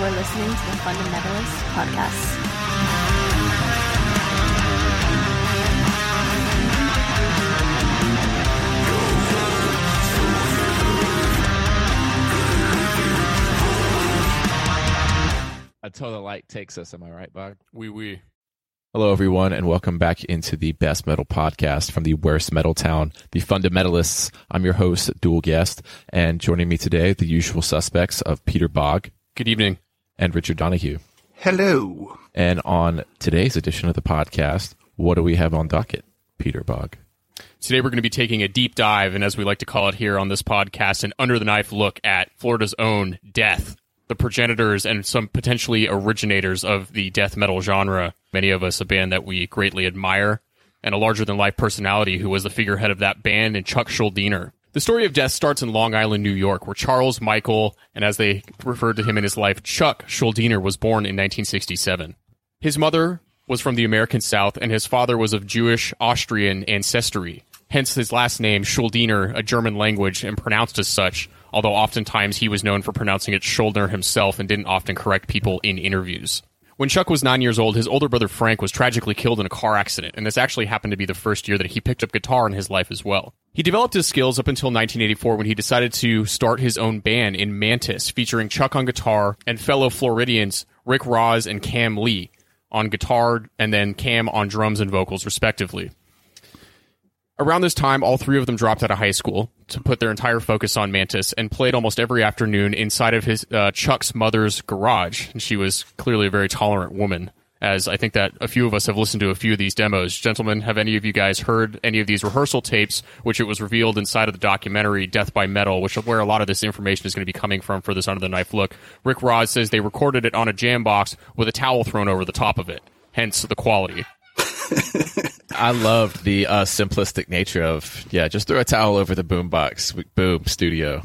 are listening to the Fundamentalists Podcast. Until the light takes us, am I right, Bog? Oui. Hello, everyone, and welcome back into the Best Metal Podcast from the worst metal town, the Fundamentalists. I'm your host, Dual Guest, and joining me today, the usual suspects of Peter Bog. Good evening. And Richard Donahue. Hello. And on today's edition of the podcast, what do we have on docket, Peter Bog? Today we're going to be taking a deep dive, and as we like to call it here on this podcast, an under-the-knife look at Florida's own Death, the progenitors and some potentially originators of the death metal genre. Many of us a band that we greatly admire, and a larger-than-life personality who was the figurehead of that band, and Chuck Schuldiner. The story of Death starts in Long Island, New York, where Charles Michael, and as they referred to him in his life, Chuck Schuldiner, was born in 1967. His mother was from the American South, and his father was of Jewish Austrian ancestry. Hence his last name, Schuldiner, a German language, and pronounced as such, although oftentimes he was known for pronouncing it Schuldner himself and didn't often correct people in interviews. When Chuck was 9 years old, his older brother Frank was tragically killed in a car accident, and this actually happened to be the first year that he picked up guitar in his life as well. He developed his skills up until 1984 when he decided to start his own band in Mantis, featuring Chuck on guitar and fellow Floridians Rick Ross and Cam Lee on guitar, and then Cam on drums and vocals, respectively. Around this time, all three of them dropped out of high school to put their entire focus on Mantis and played almost every afternoon inside of his Chuck's mother's garage. And she was clearly a very tolerant woman, as I think that a few of us have listened to a few of these demos. Gentlemen, have any of you guys heard any of these rehearsal tapes, which it was revealed inside of the documentary Death by Metal, which is where a lot of this information is going to be coming from for this Under the Knife look? Rick Ross says they recorded it on a jam box with a towel thrown over the top of it, hence the quality. I loved the simplistic nature of, just throw a towel over the boombox, boom, studio.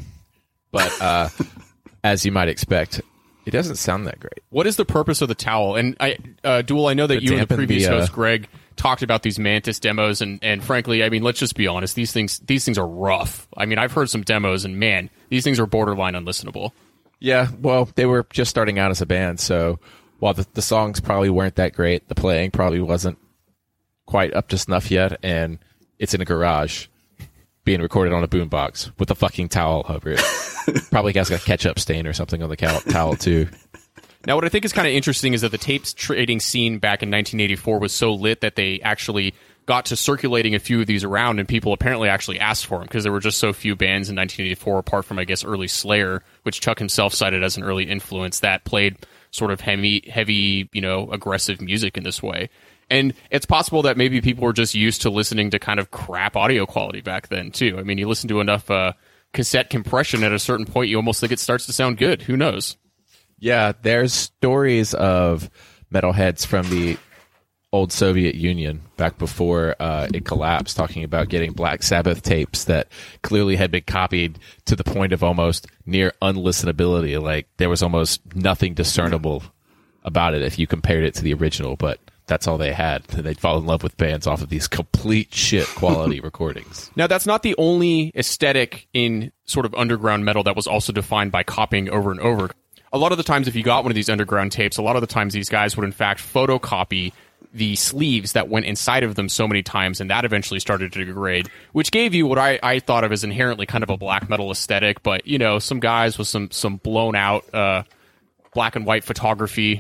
But as you might expect, it doesn't sound that great. What is the purpose of the towel? And Dual, I know that you and the previous host, Greg, talked about these Mantis demos, and frankly, I mean, let's just be honest, these things are rough. I mean, I've heard some demos, and man, these things are borderline unlistenable. Yeah, well, they were just starting out as a band, so while the songs probably weren't that great, the playing probably wasn't quite up to snuff yet, and it's in a garage being recorded on a boombox with a fucking towel over it. Probably has got a ketchup stain or something on the towel too. Now, what I think is kind of interesting is that the tapes trading scene back in 1984 was so lit that they actually got to circulating a few of these around, and people apparently actually asked for them because there were just so few bands in 1984, apart from, I guess, early Slayer, which Chuck himself cited as an early influence that played sort of heavy, aggressive music in this way. And it's possible that maybe people were just used to listening to kind of crap audio quality back then, too. I mean, you listen to enough cassette compression at a certain point, you almost think it starts to sound good. Who knows? Yeah, there's stories of metalheads from the old Soviet Union back before it collapsed, talking about getting Black Sabbath tapes that clearly had been copied to the point of almost near unlistenability. Like, there was almost nothing discernible about it if you compared it to the original, but that's all they had. They'd fall in love with bands off of these complete shit quality recordings. Now, that's not the only aesthetic in sort of underground metal that was also defined by copying over and over. A lot of the times, if you got one of these underground tapes, a lot of the times these guys would, in fact, photocopy the sleeves that went inside of them so many times, and that eventually started to degrade, which gave you what I thought of as inherently kind of a black metal aesthetic, but, some guys with some blown-out black and white photography.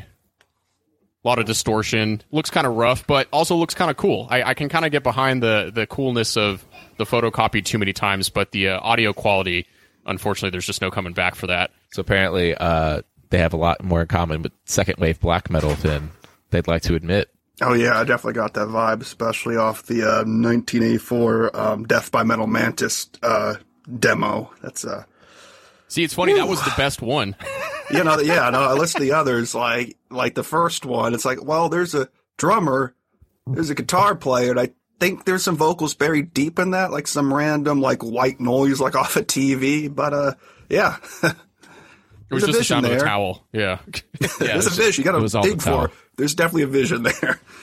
A lot of distortion. Looks kind of rough, but also looks kind of cool. I can kind of get behind the coolness of the photocopied too many times, but the audio quality, unfortunately, there's just no coming back for that. So apparently they have a lot more in common with second wave black metal than they'd like to admit. Oh, yeah, I definitely got that vibe, especially off the 1984 Death by Metal Mantis demo. That's See, it's funny, that was the best one. I listened to the others, like the first one, it's like, well, there's a drummer, there's a guitar player, and I think there's some vocals buried deep in that, like some random, like, white noise, like, off a TV, but, yeah. It was just the sound of the towel, yeah. There's a vision, you gotta dig for it. There's definitely a vision there.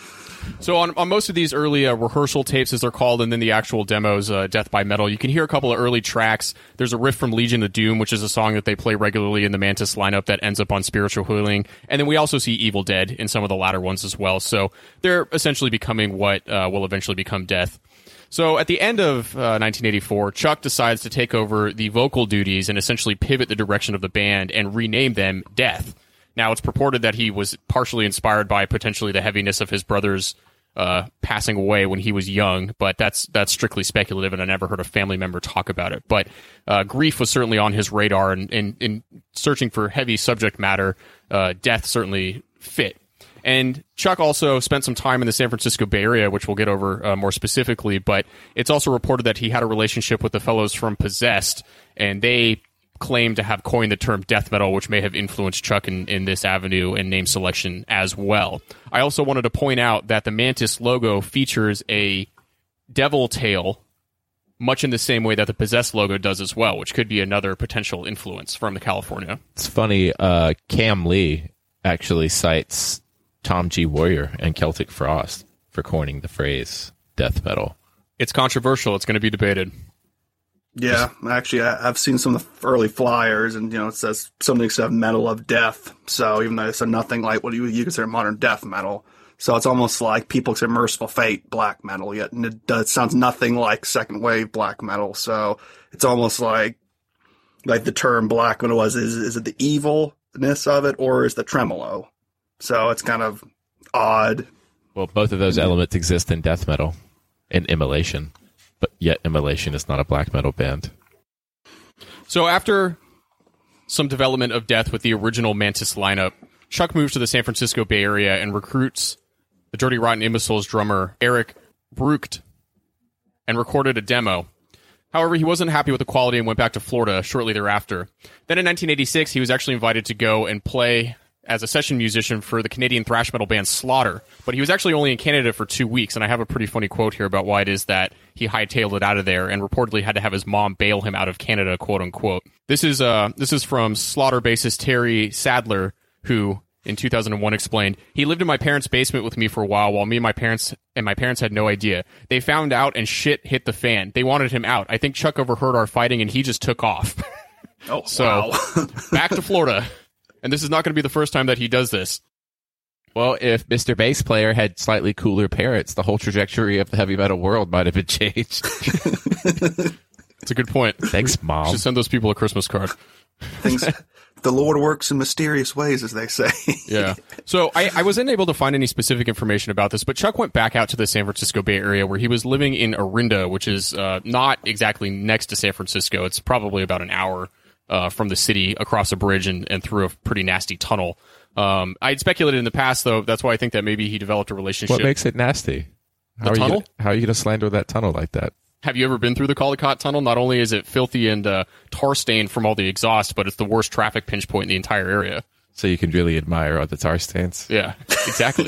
So on most of these early rehearsal tapes, as they're called, and then the actual demos, Death by Metal, you can hear a couple of early tracks. There's a riff from Legion of Doom, which is a song that they play regularly in the Mantis lineup that ends up on Spiritual Healing. And then we also see Evil Dead in some of the latter ones as well. So they're essentially becoming what will eventually become Death. So at the end of 1984, Chuck decides to take over the vocal duties and essentially pivot the direction of the band and rename them Death. Now, it's purported that he was partially inspired by potentially the heaviness of his brother's passing away when he was young, but that's strictly speculative, and I never heard a family member talk about it. But grief was certainly on his radar, and in searching for heavy subject matter, Death certainly fit. And Chuck also spent some time in the San Francisco Bay Area, which we'll get over more specifically, but it's also reported that he had a relationship with the fellows from Possessed, and they claim to have coined the term death metal, which may have influenced Chuck in this avenue and name selection as well. I also wanted to point out that the Mantis logo features a devil tail, much in the same way that the Possessed logo does as well, which could be another potential influence from the California. It's funny, Cam Lee actually cites Tom G. Warrior and Celtic Frost for coining the phrase death metal. It's controversial. It's going to be debated. Yeah, actually, I've seen some of the early flyers, and it says something said metal of death. So even though it's nothing like what you consider modern death metal, so it's almost like people consider Merciful Fate black metal, yet it sounds nothing like second wave black metal. So it's almost like the term black metal is it the evilness of it, or is the tremolo? So it's kind of odd. Well, both of those elements exist in death metal and Immolation. But yet Immolation is not a black metal band. So after some development of Death with the original Mantis lineup, Chuck moves to the San Francisco Bay Area and recruits the Dirty Rotten Imbeciles drummer Eric Brucht and recorded a demo. However, he wasn't happy with the quality and went back to Florida shortly thereafter. Then in 1986, he was actually invited to go and play as a session musician for the Canadian thrash metal band Slaughter, but he was actually only in Canada for 2 weeks, and I have a pretty funny quote here about why it is that he hightailed it out of there and reportedly had to have his mom bail him out of Canada, quote unquote. This is from Slaughter bassist Terry Sadler, who in 2001 explained, "He lived in my parents' basement with me for a while me and my parents had no idea. They found out and shit hit the fan. They wanted him out. I think Chuck overheard our fighting and he just took off." Oh, so, wow. Back to Florida. And this is not going to be the first time that he does this. Well, if Mr. Bass Player had slightly cooler parents, the whole trajectory of the heavy metal world might have been changed. That's a good point. Thanks, Mom. Should send those people a Christmas card. The Lord works in mysterious ways, as they say. Yeah. So I wasn't able to find any specific information about this, but Chuck went back out to the San Francisco Bay Area where he was living in Orinda, which is not exactly next to San Francisco. It's probably about an hour from the city across a bridge and through a pretty nasty tunnel. I had speculated in the past, though, that's why I think that maybe he developed a relationship. What makes it nasty? The tunnel? How are you going to slander that tunnel like that? Have you ever been through the Caldecott Tunnel? Not only is it filthy and tar stained from all the exhaust, but it's the worst traffic pinch point in the entire area. So you can really admire all the tar stains? Yeah, exactly.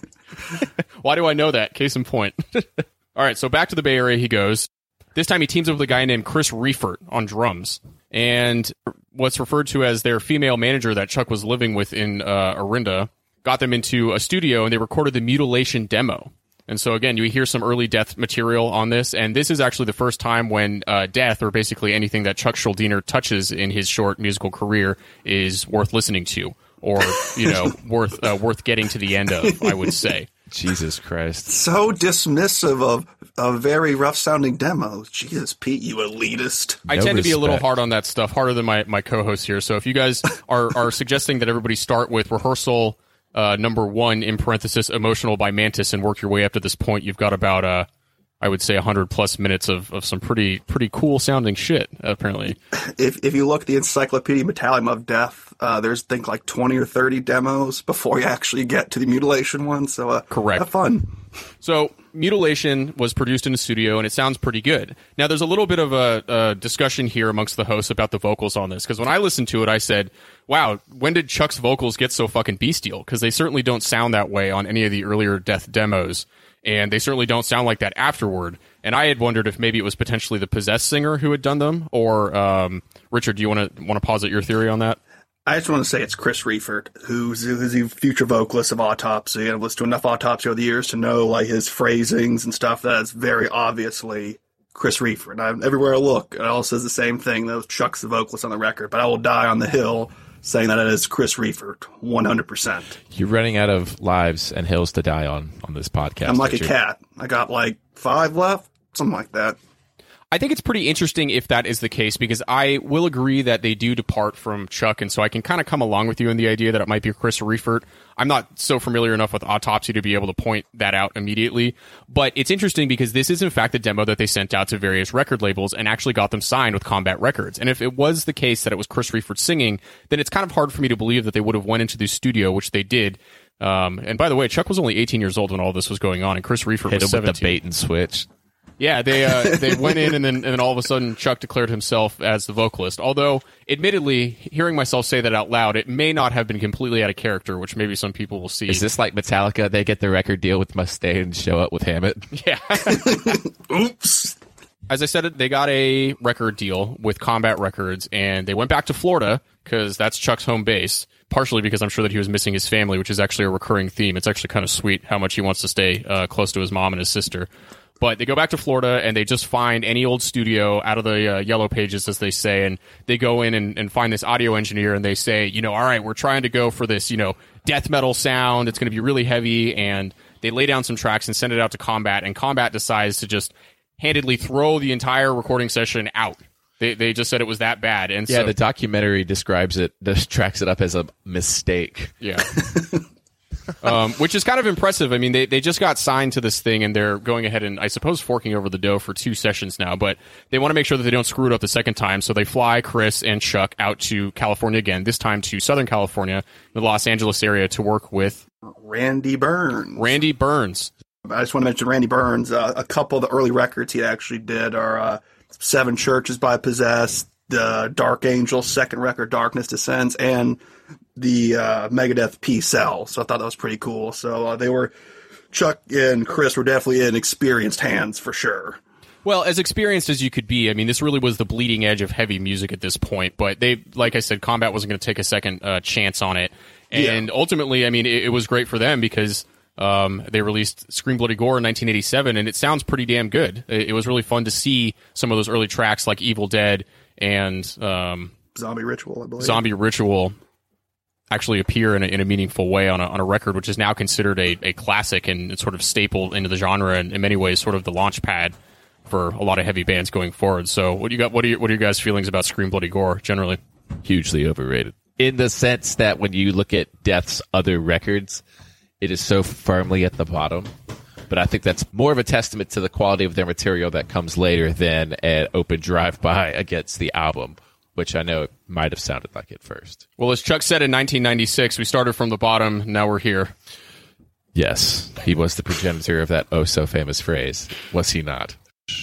Why do I know that? Case in point. All right, so back to the Bay Area he goes. This time he teams up with a guy named Chris Reifert on drums. And what's referred to as their female manager that Chuck was living with in Orinda got them into a studio and they recorded the Mutilation demo. And so again, you hear some early Death material on this, and this is actually the first time when Death, or basically anything that Chuck Schuldiner touches in his short musical career, is worth listening to, or worth getting to the end of, I would say. Jesus Christ! So dismissive of very rough sounding demos. Jesus, Pete, you elitist. I tend to be a little hard on that stuff, harder than my co-host here. So if you guys are suggesting that everybody start with rehearsal number 1 in parenthesis emotional by Mantis and work your way up to this point, you've got about I would say 100 plus minutes of some pretty cool sounding shit, apparently. If you look at the Encyclopedia Metallum of Death, there's think like 20 or 30 demos before you actually get to the Mutilation one. So correct. Have fun. So Mutilation was produced in a studio, and it sounds pretty good. Now, there's a little bit of a discussion here amongst the hosts about the vocals on this, because when I listened to it, I said, wow, when did Chuck's vocals get so fucking bestial? Because they certainly don't sound that way on any of the earlier Death demos, and they certainly don't sound like that afterward. And I had wondered if maybe it was potentially the Possessed singer who had done them, or Richard, do you want to posit your theory on that? I just want to say it's Chris Reifert, who's the future vocalist of Autopsy. I've listened to enough Autopsy over the years to know like his phrasings and stuff. That is very obviously Chris Reifert. Everywhere I look, it all says the same thing. Though Chuck's the vocalist on the record, but I will die on the hill saying that it is Chris Reifert, 100%. You're running out of lives and hills to die on this podcast. I'm like a cat. I got like 5 left, something like that. I think it's pretty interesting if that is the case, because I will agree that they do depart from Chuck, and so I can kind of come along with you in the idea that it might be Chris Reifert. I'm not so familiar enough with Autopsy to be able to point that out immediately, but it's interesting because this is in fact the demo that they sent out to various record labels and actually got them signed with Combat Records. And if it was the case that it was Chris Reifert singing, then it's kind of hard for me to believe that they would have went into the studio, which they did. And by the way, Chuck was only 18 years old when all this was going on, and Chris Reifert was 17. With the bait and switch. Yeah, they went in, and then all of a sudden Chuck declared himself as the vocalist. Although, admittedly, hearing myself say that out loud, it may not have been completely out of character, which maybe some people will see. Is this like Metallica? They get the record deal with Mustaine and show up with Hammett? Yeah. Oops. As I said, they got a record deal with Combat Records, and they went back to Florida because that's Chuck's home base. Partially because I'm sure that he was missing his family, which is actually a recurring theme. It's actually kind of sweet how much he wants to stay close to his mom and his sister. But they go back to Florida, and they just find any old studio out of the yellow pages, as they say, and they go in and find this audio engineer, and they say, all right, we're trying to go for this, death metal sound. It's going to be really heavy, and they lay down some tracks and send it out to Combat, and Combat decides to just handedly throw the entire recording session out. They just said it was that bad. And yeah, the documentary describes it, tracks it up as a mistake. Yeah. Which is kind of impressive. I mean, they just got signed to this thing, and they're going ahead and, I suppose, forking over the dough for 2 sessions now. But they want to make sure that they don't screw it up the second time, so they fly Chris and Chuck out to California again, this time to Southern California, the Los Angeles area, to work with Randy Burns. Randy Burns. I just want to mention Randy Burns. A couple of the early records he actually did are Seven Churches by Possessed, the Dark Angels second record, Darkness Descends, and the Megadeth P-Cell. So I thought that was pretty cool. So Chuck and Chris were definitely in experienced hands for sure. Well, as experienced as you could be, I mean, this really was the bleeding edge of heavy music at this point. But they, like I said, Combat wasn't going to take a second chance on it. And ultimately, I mean, it was great for them because they released Scream Bloody Gore in 1987, and it sounds pretty damn good. It was really fun to see some of those early tracks like Evil Dead and Zombie Ritual, I believe. Zombie Ritual actually appear in a meaningful way on a record, which is now considered a classic and it's sort of staple into the genre, and in many ways sort of the launch pad for a lot of heavy bands going forward. So what do you got? What are your guys' feelings about Scream Bloody Gore generally? Hugely overrated. In the sense that when you look at Death's other records, it is so firmly at the bottom. But I think that's more of a testament to the quality of their material that comes later than an open drive-by against the album, which I know it might have sounded like at first. Well, as Chuck said in 1996, we started from the bottom, now we're here. Yes, he was the progenitor of that oh-so-famous phrase. Was he not?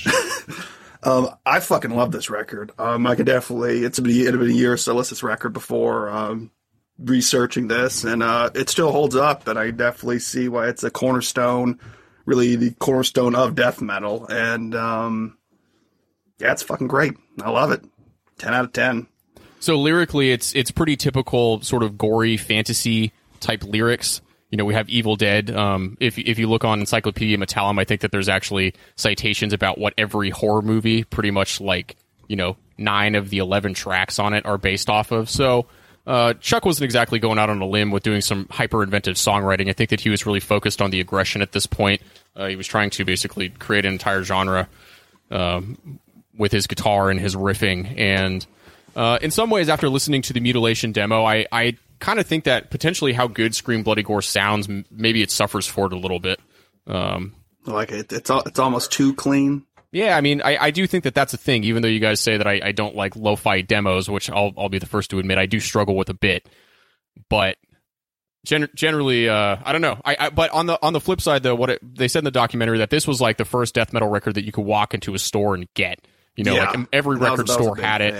I fucking love this record. I could definitely, it had been a year or so, this record before researching this, and it still holds up, and I definitely see why it's a cornerstone, really the cornerstone of death metal, and it's fucking great. I love it. 10 out of 10. So lyrically, it's pretty typical sort of gory fantasy type lyrics. We have Evil Dead. If you look on Encyclopedia Metallum, I think that there's actually citations about what every horror movie, pretty much like 9 of the 11 tracks on it, are based off of. So Chuck wasn't exactly going out on a limb with doing some hyper inventive songwriting. I think that he was really focused on the aggression at this point. He was trying to basically create an entire genre with his guitar and his riffing. And in some ways, after listening to the Mutilation demo, I kind of think that potentially how good Scream Bloody Gore sounds, maybe it suffers for it a little bit. Like it's almost too clean. Yeah, I mean, I do think that that's a thing, even though you guys say that I don't like lo-fi demos, which I'll be the first to admit I do struggle with a bit. But generally, I don't know. But on the flip side, though, they said in the documentary that this was like the first death metal record that you could walk into a store and get. Like every record store had it.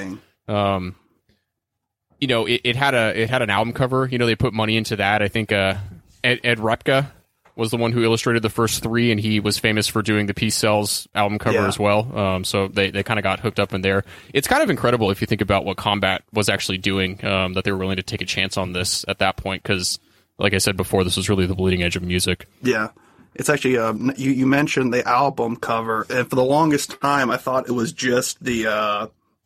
It had an album cover. They put money into that. I think Ed Repka was the one who illustrated the first 3, and he was famous for doing the Peace Sells album cover as well. So they kind of got hooked up in there. It's kind of incredible if you think about what Combat was actually doing, that they were willing to take a chance on this at that point, because, like I said before, this was really the bleeding edge of music. Yeah. It's actually, you mentioned the album cover, and for the longest time, I thought it was just the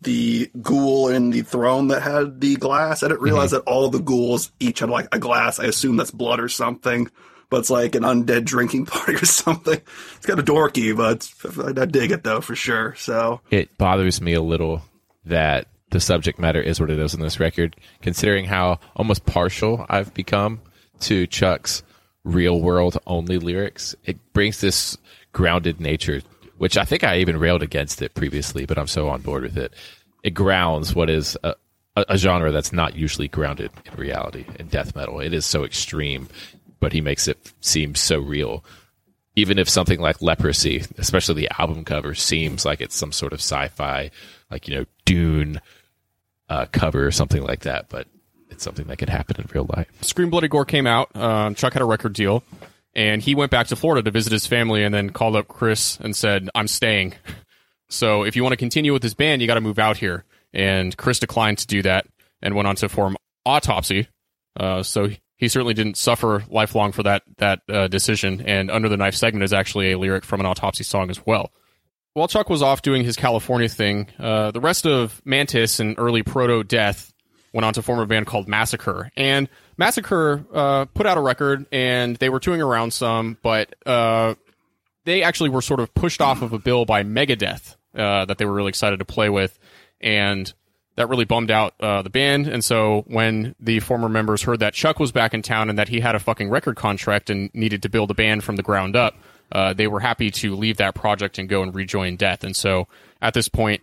ghoul in the throne that had the glass. I didn't realize that all the ghouls each had like a glass. I assume that's blood or something, but it's like an undead drinking party or something. It's kind of dorky, but I dig it though, for sure. So it bothers me a little that the subject matter is what it is in this record, considering how almost partial I've become to Chuck's real world only lyrics. It brings this grounded nature, which I think I even railed against it previously, but I'm so on board with it. It grounds what is a genre that's not usually grounded in reality in death metal. It is so extreme, but he makes it seem so real. Even if something like Leprosy, especially the album cover, seems like it's some sort of sci-fi, like, Dune cover or something like that, but it's something that could happen in real life. Scream Bloody Gore came out. Chuck had a record deal, and he went back to Florida to visit his family and then called up Chris and said, I'm staying. So if you want to continue with this band, you got to move out here. And Chris declined to do that and went on to form Autopsy. So he certainly didn't suffer lifelong for that decision. And Under the Knife segment is actually a lyric from an Autopsy song as well. While Chuck was off doing his California thing, the rest of Mantis and early Proto-Death went on to form a band called Massacre. And Massacre put out a record, and they were touring around some, but they actually were sort of pushed off of a bill by Megadeth that they were really excited to play with, and that really bummed out the band. And so when the former members heard that Chuck was back in town and that he had a fucking record contract and needed to build a band from the ground up, they were happy to leave that project and go and rejoin Death. And so at this point,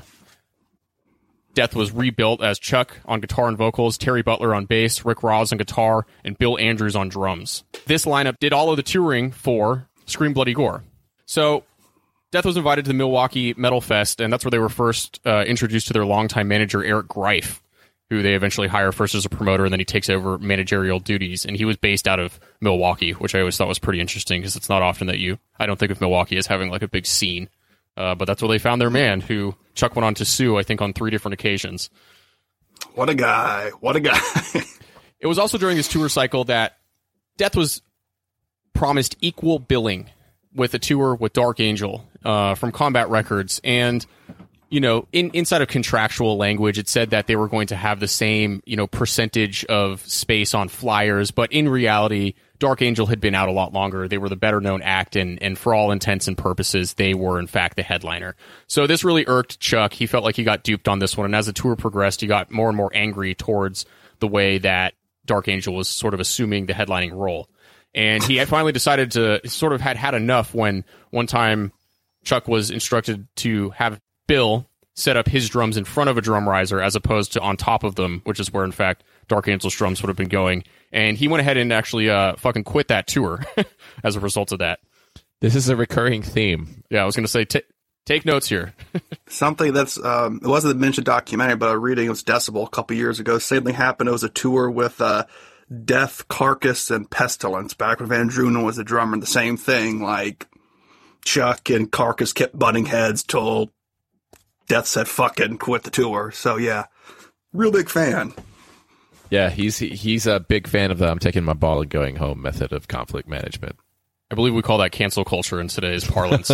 Death was rebuilt as Chuck on guitar and vocals, Terry Butler on bass, Rick Ross on guitar, and Bill Andrews on drums. This lineup did all of the touring for Scream Bloody Gore. So Death was invited to the Milwaukee Metal Fest, and that's where they were first introduced to their longtime manager, Eric Greif, who they eventually hire first as a promoter, and then he takes over managerial duties. And he was based out of Milwaukee, which I always thought was pretty interesting, because it's not often that I don't think of Milwaukee as having like a big scene. But that's where they found their man, who Chuck went on to sue, I think, on 3 different occasions. What a guy. What a guy. It was also during this tour cycle that Death was promised equal billing with a tour with Dark Angel from Combat Records. And, inside of contractual language, it said that they were going to have the same, percentage of space on flyers. But in reality, Dark Angel had been out a lot longer. They were the better known act, and for all intents and purposes, they were in fact the headliner. So this really irked Chuck. He felt like he got duped on this one, and as the tour progressed, he got more and more angry towards the way that Dark Angel was sort of assuming the headlining role. And he had finally decided to sort of had enough when one time Chuck was instructed to have Bill set up his drums in front of a drum riser as opposed to on top of them, which is where, in fact, Dark Angel's drums would have been going. And he went ahead and actually fucking quit that tour as a result of that. This is a recurring theme. Yeah, I was going to say, take notes here. Something that's, it wasn't a mentioned documentary, but I was reading, it was Decibel a couple years ago. Same thing happened. It was a tour with Death, Carcass, and Pestilence back when Van Drunen was the drummer. The same thing, like Chuck and Carcass kept butting heads till Death said fuck it and quit the tour. So yeah, real big fan. Yeah, he's a big fan of the I'm taking my ball and going home method of conflict management. I believe we call that cancel culture in today's parlance.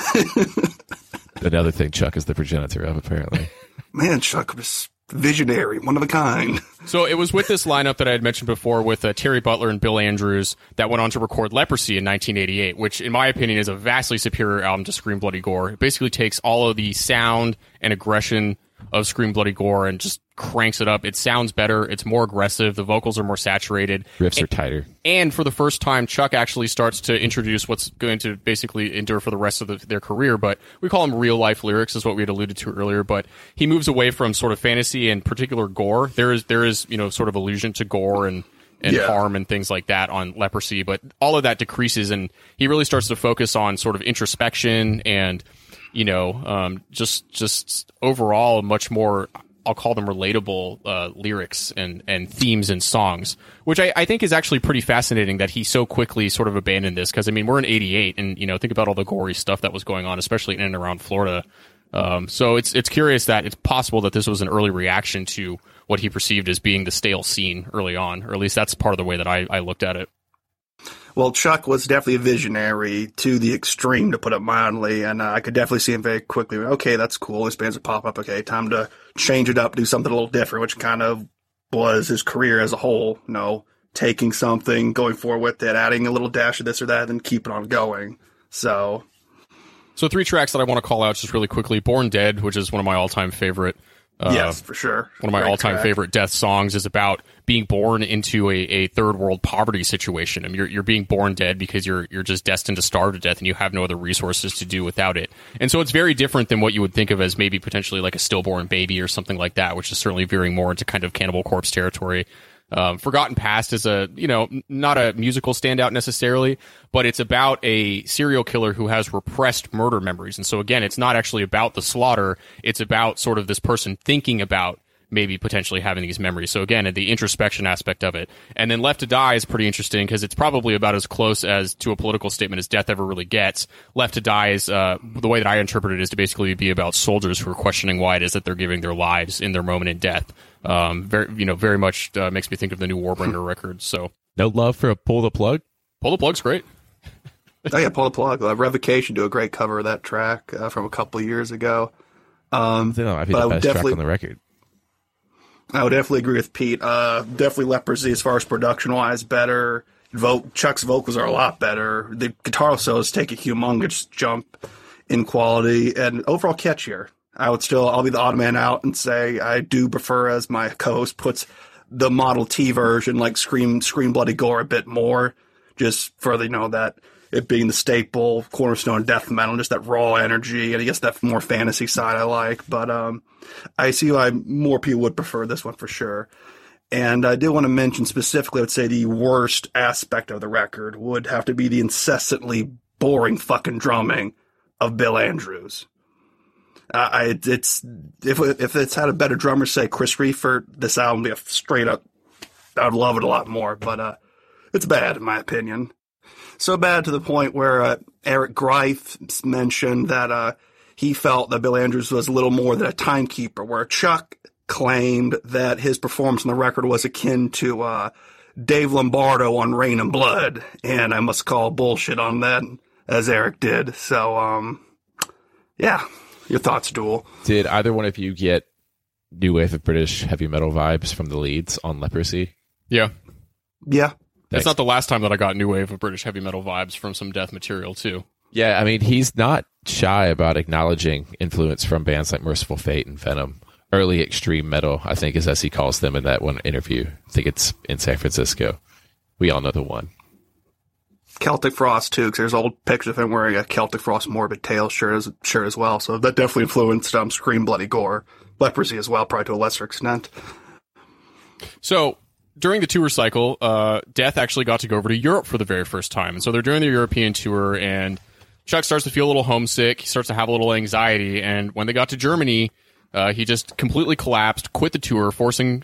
Another thing Chuck is the progenitor of, apparently. Man, Chuck was visionary, one of a kind. So it was with this lineup that I had mentioned before with Terry Butler and Bill Andrews that went on to record Leprosy in 1988, which in my opinion is a vastly superior album to Scream Bloody Gore. It basically takes all of the sound and aggression of Scream Bloody Gore and just cranks it up. It sounds better. It's more aggressive. The vocals are more saturated. Riffs are tighter. And for the first time, Chuck actually starts to introduce what's going to basically endure for the rest of their career, but we call them real-life lyrics, is what we had alluded to earlier, but he moves away from sort of fantasy and particular gore. There is sort of allusion to gore and harm and things like that on Leprosy, but all of that decreases, and he really starts to focus on sort of introspection and just overall much more I'll call them relatable lyrics and themes and songs, which I think is actually pretty fascinating that he so quickly sort of abandoned this. Because, I mean, we're in 88, and, you know, think about all the gory stuff that was going on, especially in and around Florida. So it's curious that it's possible that this was an early reaction to what he perceived as being the stale scene early on, or at least that's part of the way that I looked at it. Well, Chuck was definitely a visionary to the extreme, to put it mildly, and I could definitely see him very quickly. Okay, that's cool. This band's a pop-up. Okay, time to change it up, do something a little different, which kind of was his career as a whole. You know, taking something, going forward with it, adding a little dash of this or that, and keeping on going. So 3 tracks that I want to call out just really quickly. Born Dead, which is one of my all-time favorite. Yes, for sure. One of my all-time favorite Death songs is about being born into a third world poverty situation. I mean, you're being born dead because you're just destined to starve to death and you have no other resources to do without it. And so it's very different than what you would think of as maybe potentially like a stillborn baby or something like that, which is certainly veering more into kind of Cannibal Corpse territory. Forgotten Past is not a musical standout necessarily, but it's about a serial killer who has repressed murder memories. And so again, it's not actually about the slaughter. It's about sort of this person thinking about maybe potentially having these memories. So again, the introspection aspect of it. And then Left to Die is pretty interesting because it's probably about as close as to a political statement as Death ever really gets. Left to Die is, the way that I interpret it is to basically be about soldiers who are questioning why it is that they're giving their lives in their moment in death. Very much makes me think of the new Warbringer record. So no love for a Pull the Plug? Pull the Plug's great. Oh yeah, Pull the Plug. Revocation do a great cover of that track from a couple of years ago. I think that might be the best track on the record. I would definitely agree with Pete. Definitely Leprosy, as far as production-wise, better. Chuck's vocals are a lot better. The guitar solos take a humongous jump in quality and overall catchier. I'll be the odd man out and say I do prefer, as my co-host puts, the Model T version, like Scream Bloody Gore a bit more, just for that it being the staple cornerstone death metal, just that raw energy, and I guess that more fantasy side I like. But I see why more people would prefer this one for sure. And I did want to mention specifically, I would say the worst aspect of the record would have to be the incessantly boring fucking drumming of Bill Andrews. If it's had a better drummer, say Chris Reifert, this album would be a straight up, I'd love it a lot more, but it's bad in my opinion. So bad to the point where Eric Greif mentioned that he felt that Bill Andrews was a little more than a timekeeper, where Chuck claimed that his performance on the record was akin to Dave Lombardo on Rain and Blood, and I must call bullshit on that, as Eric did. So, yeah. Your thoughts, Duel? Did either one of you get new wave of British heavy metal vibes from the leads on Leprosy? Yeah. Yeah. It's not the last time that I got new wave of British heavy metal vibes from some Death material, too. Yeah, I mean, he's not shy about acknowledging influence from bands like Merciful Fate and Venom. Early extreme metal, I think, is as he calls them in that one interview. I think it's in San Francisco. We all know the one. Celtic Frost, too, because there's old pictures of him wearing a Celtic Frost Morbid Tales shirt as well. So that definitely influenced Scream Bloody Gore. Leprosy as well, probably to a lesser extent. So during the tour cycle, Death actually got to go over to Europe for the very first time. And so they're doing their European tour, and Chuck starts to feel a little homesick. He starts to have a little anxiety. And when they got to Germany, he just completely collapsed, quit the tour, forcing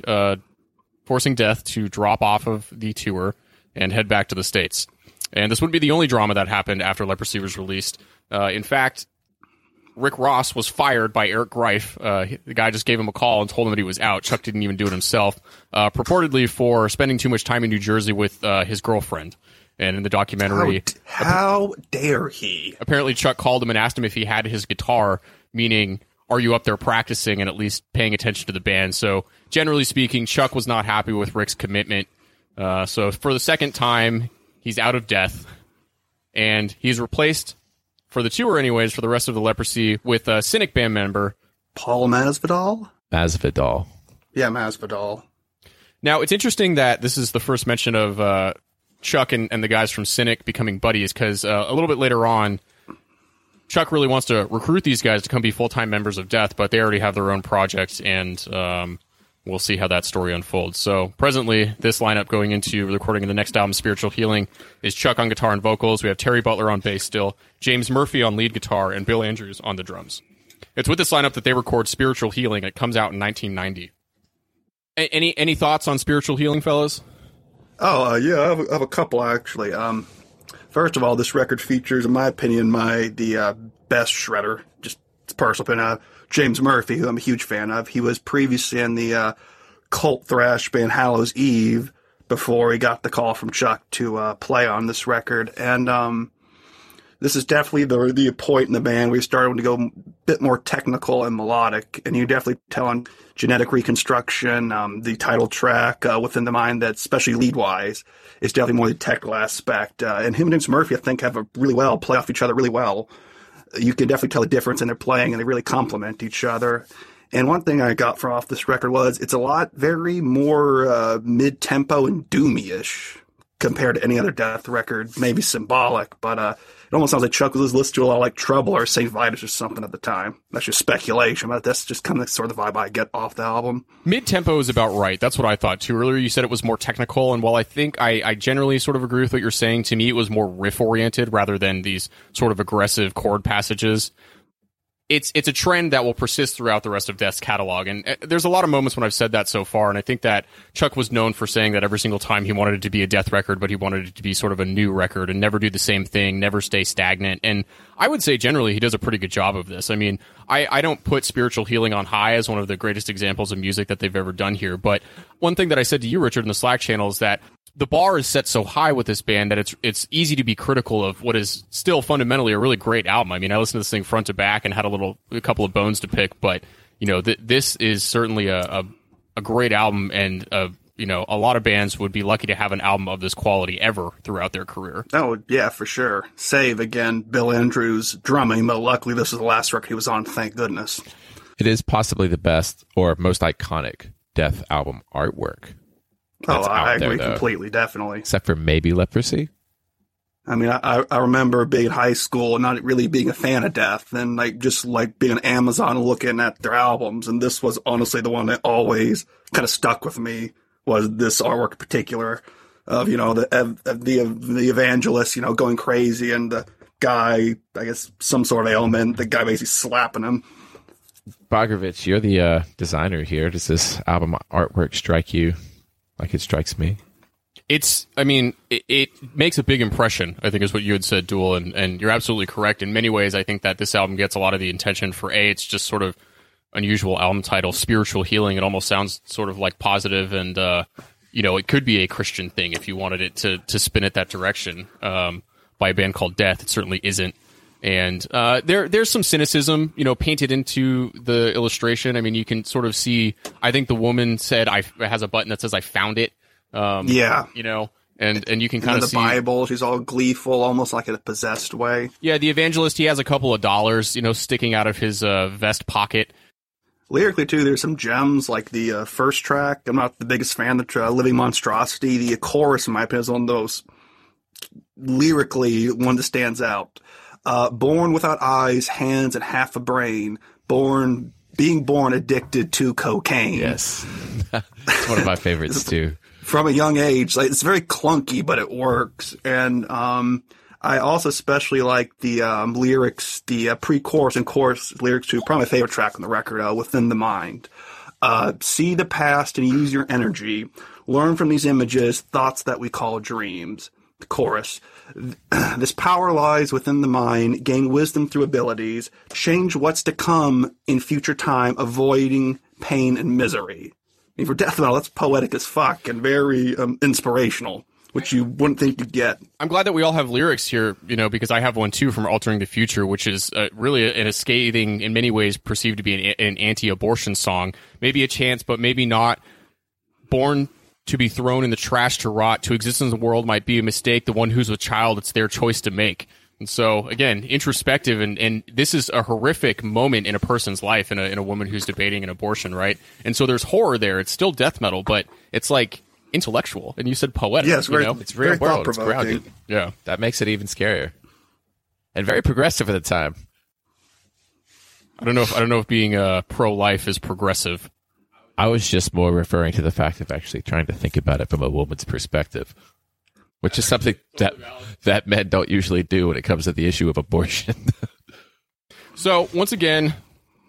Death to drop off of the tour and head back to the States. And this wouldn't be the only drama that happened after Leprosy was released. In fact, Rick Ross was fired by Eric Greif. The guy just gave him a call and told him that he was out. Chuck didn't even do it himself, purportedly for spending too much time in New Jersey with his girlfriend. And in the documentary... How dare he? Apparently, Chuck called him and asked him if he had his guitar, meaning, are you up there practicing and at least paying attention to the band? So, generally speaking, Chuck was not happy with Rick's commitment. So, for the second time... He's out of Death, and he's replaced, for the tour anyways, for the rest of the Leprosy, with a Cynic band member. Paul Masvidal? Masvidal. Yeah, Masvidal. Now, it's interesting that this is the first mention of Chuck and the guys from Cynic becoming buddies, because a little bit later on, Chuck really wants to recruit these guys to come be full-time members of Death, but they already have their own project, and... we'll see how that story unfolds. So presently, this lineup going into recording of the next album, Spiritual Healing, is Chuck on guitar and vocals. We have Terry Butler on bass still, James Murphy on lead guitar, and Bill Andrews on the drums. It's with this lineup that they record Spiritual Healing. It comes out in 1990. Any thoughts on Spiritual Healing, fellas? Oh, yeah, I have a couple, actually. First of all, this record features, in my opinion, the best shredder, just personal opinion, James Murphy, who I'm a huge fan of. He was previously in the cult thrash band Hallows Eve before he got the call from Chuck to play on this record. And this is definitely the point in the band where he started to go a bit more technical and melodic, and you definitely tell on Genetic Reconstruction, the title track, Within the Mind, that especially lead-wise, is definitely more the technical aspect. And him and James Murphy, I think, play off each other really well. You can definitely tell the difference in their playing, and they really complement each other. And one thing I got from off this record was it's a lot very more mid-tempo and doomy-ish compared to any other Death record, maybe Symbolic, but it almost sounds like Chuck was listening to a lot of like Trouble or St. Vitus or something at the time. That's just speculation, but that's just kind of sort of the vibe I get off the album. Mid-tempo is about right. That's what I thought, too. Earlier you said it was more technical, and while I think I generally sort of agree with what you're saying, to me it was more riff-oriented rather than these sort of aggressive chord passages. It's a trend that will persist throughout the rest of Death's catalog, and there's a lot of moments when I've said that so far, and I think that Chuck was known for saying that every single time he wanted it to be a Death record, but he wanted it to be sort of a new record and never do the same thing, never stay stagnant, and I would say generally he does a pretty good job of this. I mean, I don't put Spiritual Healing on high as one of the greatest examples of music that they've ever done here, but one thing that I said to you, Richard, in the Slack channel is that the bar is set so high with this band that it's easy to be critical of what is still fundamentally a really great album. I mean, I listened to this thing front to back and had a couple of bones to pick, but you know, this is certainly a great album, and you know, a lot of bands would be lucky to have an album of this quality ever throughout their career. Oh yeah, for sure. Save again, Bill Andrews drumming, but luckily this is the last record he was on. Thank goodness. It is possibly the best or most iconic Death album artwork. I agree completely, definitely. Except for maybe Leprosy. I mean, I remember being in high school and not really being a fan of Death, and just being on Amazon and looking at their albums, and this was honestly the one that always kind of stuck with me, was this artwork in particular of, you know, the evangelist, you know, going crazy, and the guy, I guess some sort of ailment, the guy basically slapping him. Bogrovich, you're the designer here. Does this album artwork strike you like it strikes me? It makes a big impression, I think is what you had said, Duel, and you're absolutely correct. In many ways, I think that this album gets a lot of the attention for it's just sort of unusual album title, Spiritual Healing. It almost sounds sort of like positive, and you know, it could be a Christian thing if you wanted it to spin it that direction. By a band called Death, it certainly isn't. And there's some cynicism, you know, painted into the illustration. I mean, you can sort of see, I think the woman said has a button that says I found it. Yeah. You know, and you can kind of see the Bible. She's all gleeful, almost like in a possessed way. Yeah, the evangelist, he has a couple of dollars, you know, sticking out of his vest pocket. Lyrically, too, there's some gems, like the first track. I'm not the biggest fan of the Living Monstrosity. The chorus, in my opinion, is one of those lyrically one that stands out. Born without eyes, hands, and half a brain. Being born addicted to cocaine. Yes. It's one of my favorites, too. From a young age. It's very clunky, but it works. And I also especially like the lyrics, the pre-chorus and chorus lyrics to probably my favorite track on the record, Within the Mind. See the past and use your energy. Learn from these images, thoughts that we call dreams. The chorus. This power lies within the mind. Gain wisdom through abilities. Change what's to come in future time, avoiding pain and misery. I mean, for death metal, that's poetic as fuck and very inspirational, which you wouldn't think you'd get. I'm glad that we all have lyrics here, you know, because I have one too from Altering the Future, which is really a scathing, in many ways perceived to be an anti-abortion song. Maybe a chance, but maybe not. Born to be thrown in the trash to rot, to exist in the world might be a mistake. The one who's a child, it's their choice to make. And so, again, introspective, and this is a horrific moment in a person's life, in a woman who's debating an abortion, right? And so there's horror there. It's still death metal, but it's like intellectual. And you said poetic. Yes, you know? It's real world. It's thought-provoking. grounded. Yeah. That makes it even scarier. And very progressive at the time. I don't know if being pro-life is progressive. I was just more referring to the fact of actually trying to think about it from a woman's perspective, which is something that men don't usually do when it comes to the issue of abortion. So, once again,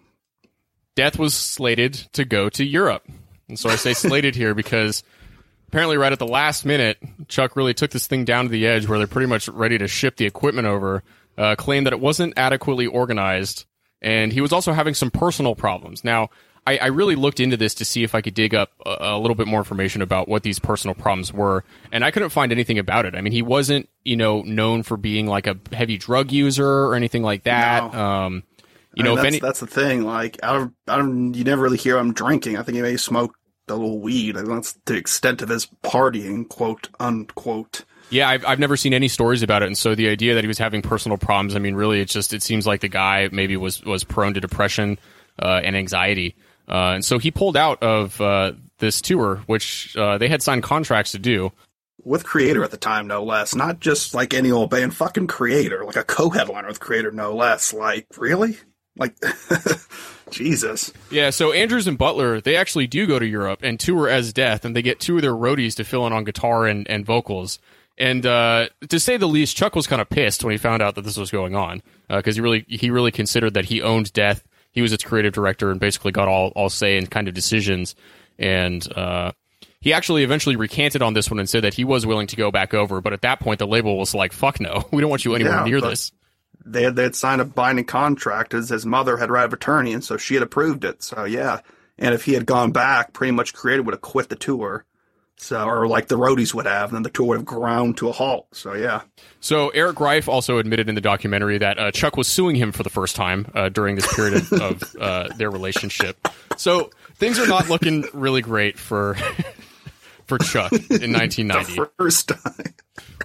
Death was slated to go to Europe. And so I say slated here because apparently right at the last minute, Chuck really took this thing down to the edge where they're pretty much ready to ship the equipment over, claimed that it wasn't adequately organized, and he was also having some personal problems. Now, I really looked into this to see if I could dig up a little bit more information about what these personal problems were, and I couldn't find anything about it. I mean, he wasn't, known for being like a heavy drug user or anything like that. No. That's the thing. Like, you never really hear him drinking. I think he may smoke a little weed. That's the extent of his partying, quote unquote. Yeah, I've never seen any stories about it, and so the idea that he was having personal problems, I mean, really, it seems like the guy maybe was prone to depression and anxiety. And so he pulled out of this tour, which they had signed contracts to do. With Creator at the time, no less. Not just like any old band, fucking Creator. Like a co-headliner with Creator, no less. Like, really? Like, Jesus. Yeah, so Andrews and Butler, they actually do go to Europe and tour as Death, and they get two of their roadies to fill in on guitar and vocals. And to say the least, Chuck was kind of pissed when he found out that this was going on, because he really considered that he owned Death. He was its creative director and basically got all say in kind of decisions. And he actually eventually recanted on this one and said that he was willing to go back over. But at that point, the label was like, fuck no, we don't want you anywhere near this. They had signed a binding contract as his mother had right of attorney, and so she had approved it. So, yeah. And if he had gone back, pretty much Creative would have quit the tour. So, or like the roadies would have, and then the tour would have ground to a halt. So, yeah. So, Eric Greif also admitted in the documentary that Chuck was suing him for the first time during this period of their relationship. So, things are not looking really great for Chuck in 1990. The first time.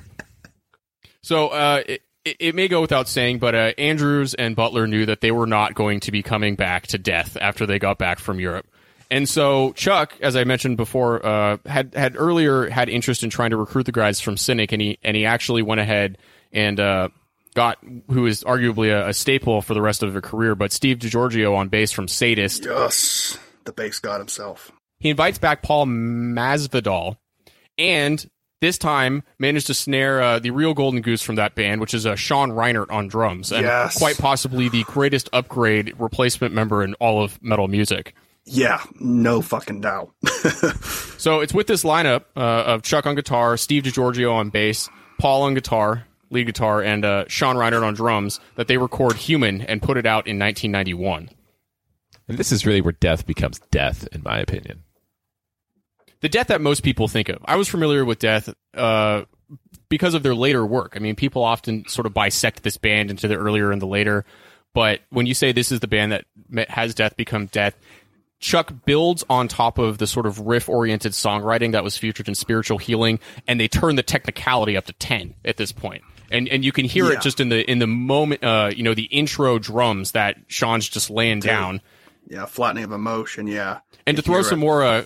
So, it may go without saying, but Andrews and Butler knew that they were not going to be coming back to Death after they got back from Europe. And so Chuck, as I mentioned before, had earlier had interest in trying to recruit the guys from Cynic, and he actually went ahead and got who is arguably a staple for the rest of their career, but Steve DiGiorgio on bass from Sadist. Yes, the bass god himself. He invites back Paul Masvidal, and this time managed to snare the real golden goose from that band, which is Sean Reinert on drums, and quite possibly the greatest upgrade replacement member in all of metal music. Yeah, no fucking doubt. So it's with this lineup of Chuck on guitar, Steve DiGiorgio on bass, Paul on guitar, lead guitar, and Sean Reinert on drums that they record Human and put it out in 1991. And this is really where Death becomes Death, in my opinion. The Death that most people think of. I was familiar with Death because of their later work. I mean, people often sort of bisect this band into the earlier and the later, but when you say this is the band that has Death become Death, Chuck builds on top of the sort of riff-oriented songwriting that was featured in Spiritual Healing, and they turn the technicality up to 10 at this point. And you can hear it just in the moment, the intro drums that Sean's just laying down. Yeah, flattening of emotion, yeah. And to throw some more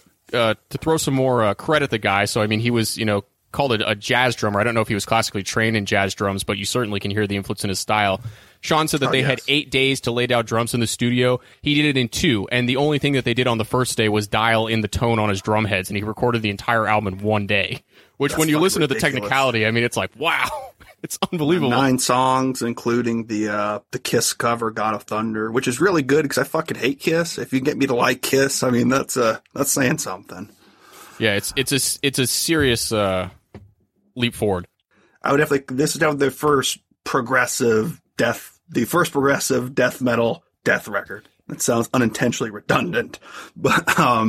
credit the guy, so I mean, he was, called a jazz drummer. I don't know if he was classically trained in jazz drums, but you certainly can hear the influence in his style. Sean said that they had 8 days to lay down drums in the studio. He did it in 2, and the only thing that they did on the first day was dial in the tone on his drum heads, and he recorded the entire album in 1 day. Which, when you listen to the technicality, I mean, it's like, wow, it's unbelievable. 9 songs, including the Kiss cover, God of Thunder, which is really good because I fucking hate Kiss. If you can get me to like Kiss, I mean, that's saying something. Yeah, it's a serious leap forward. I would definitely. This is definitely the first progressive death metal death record. It sounds unintentionally redundant, but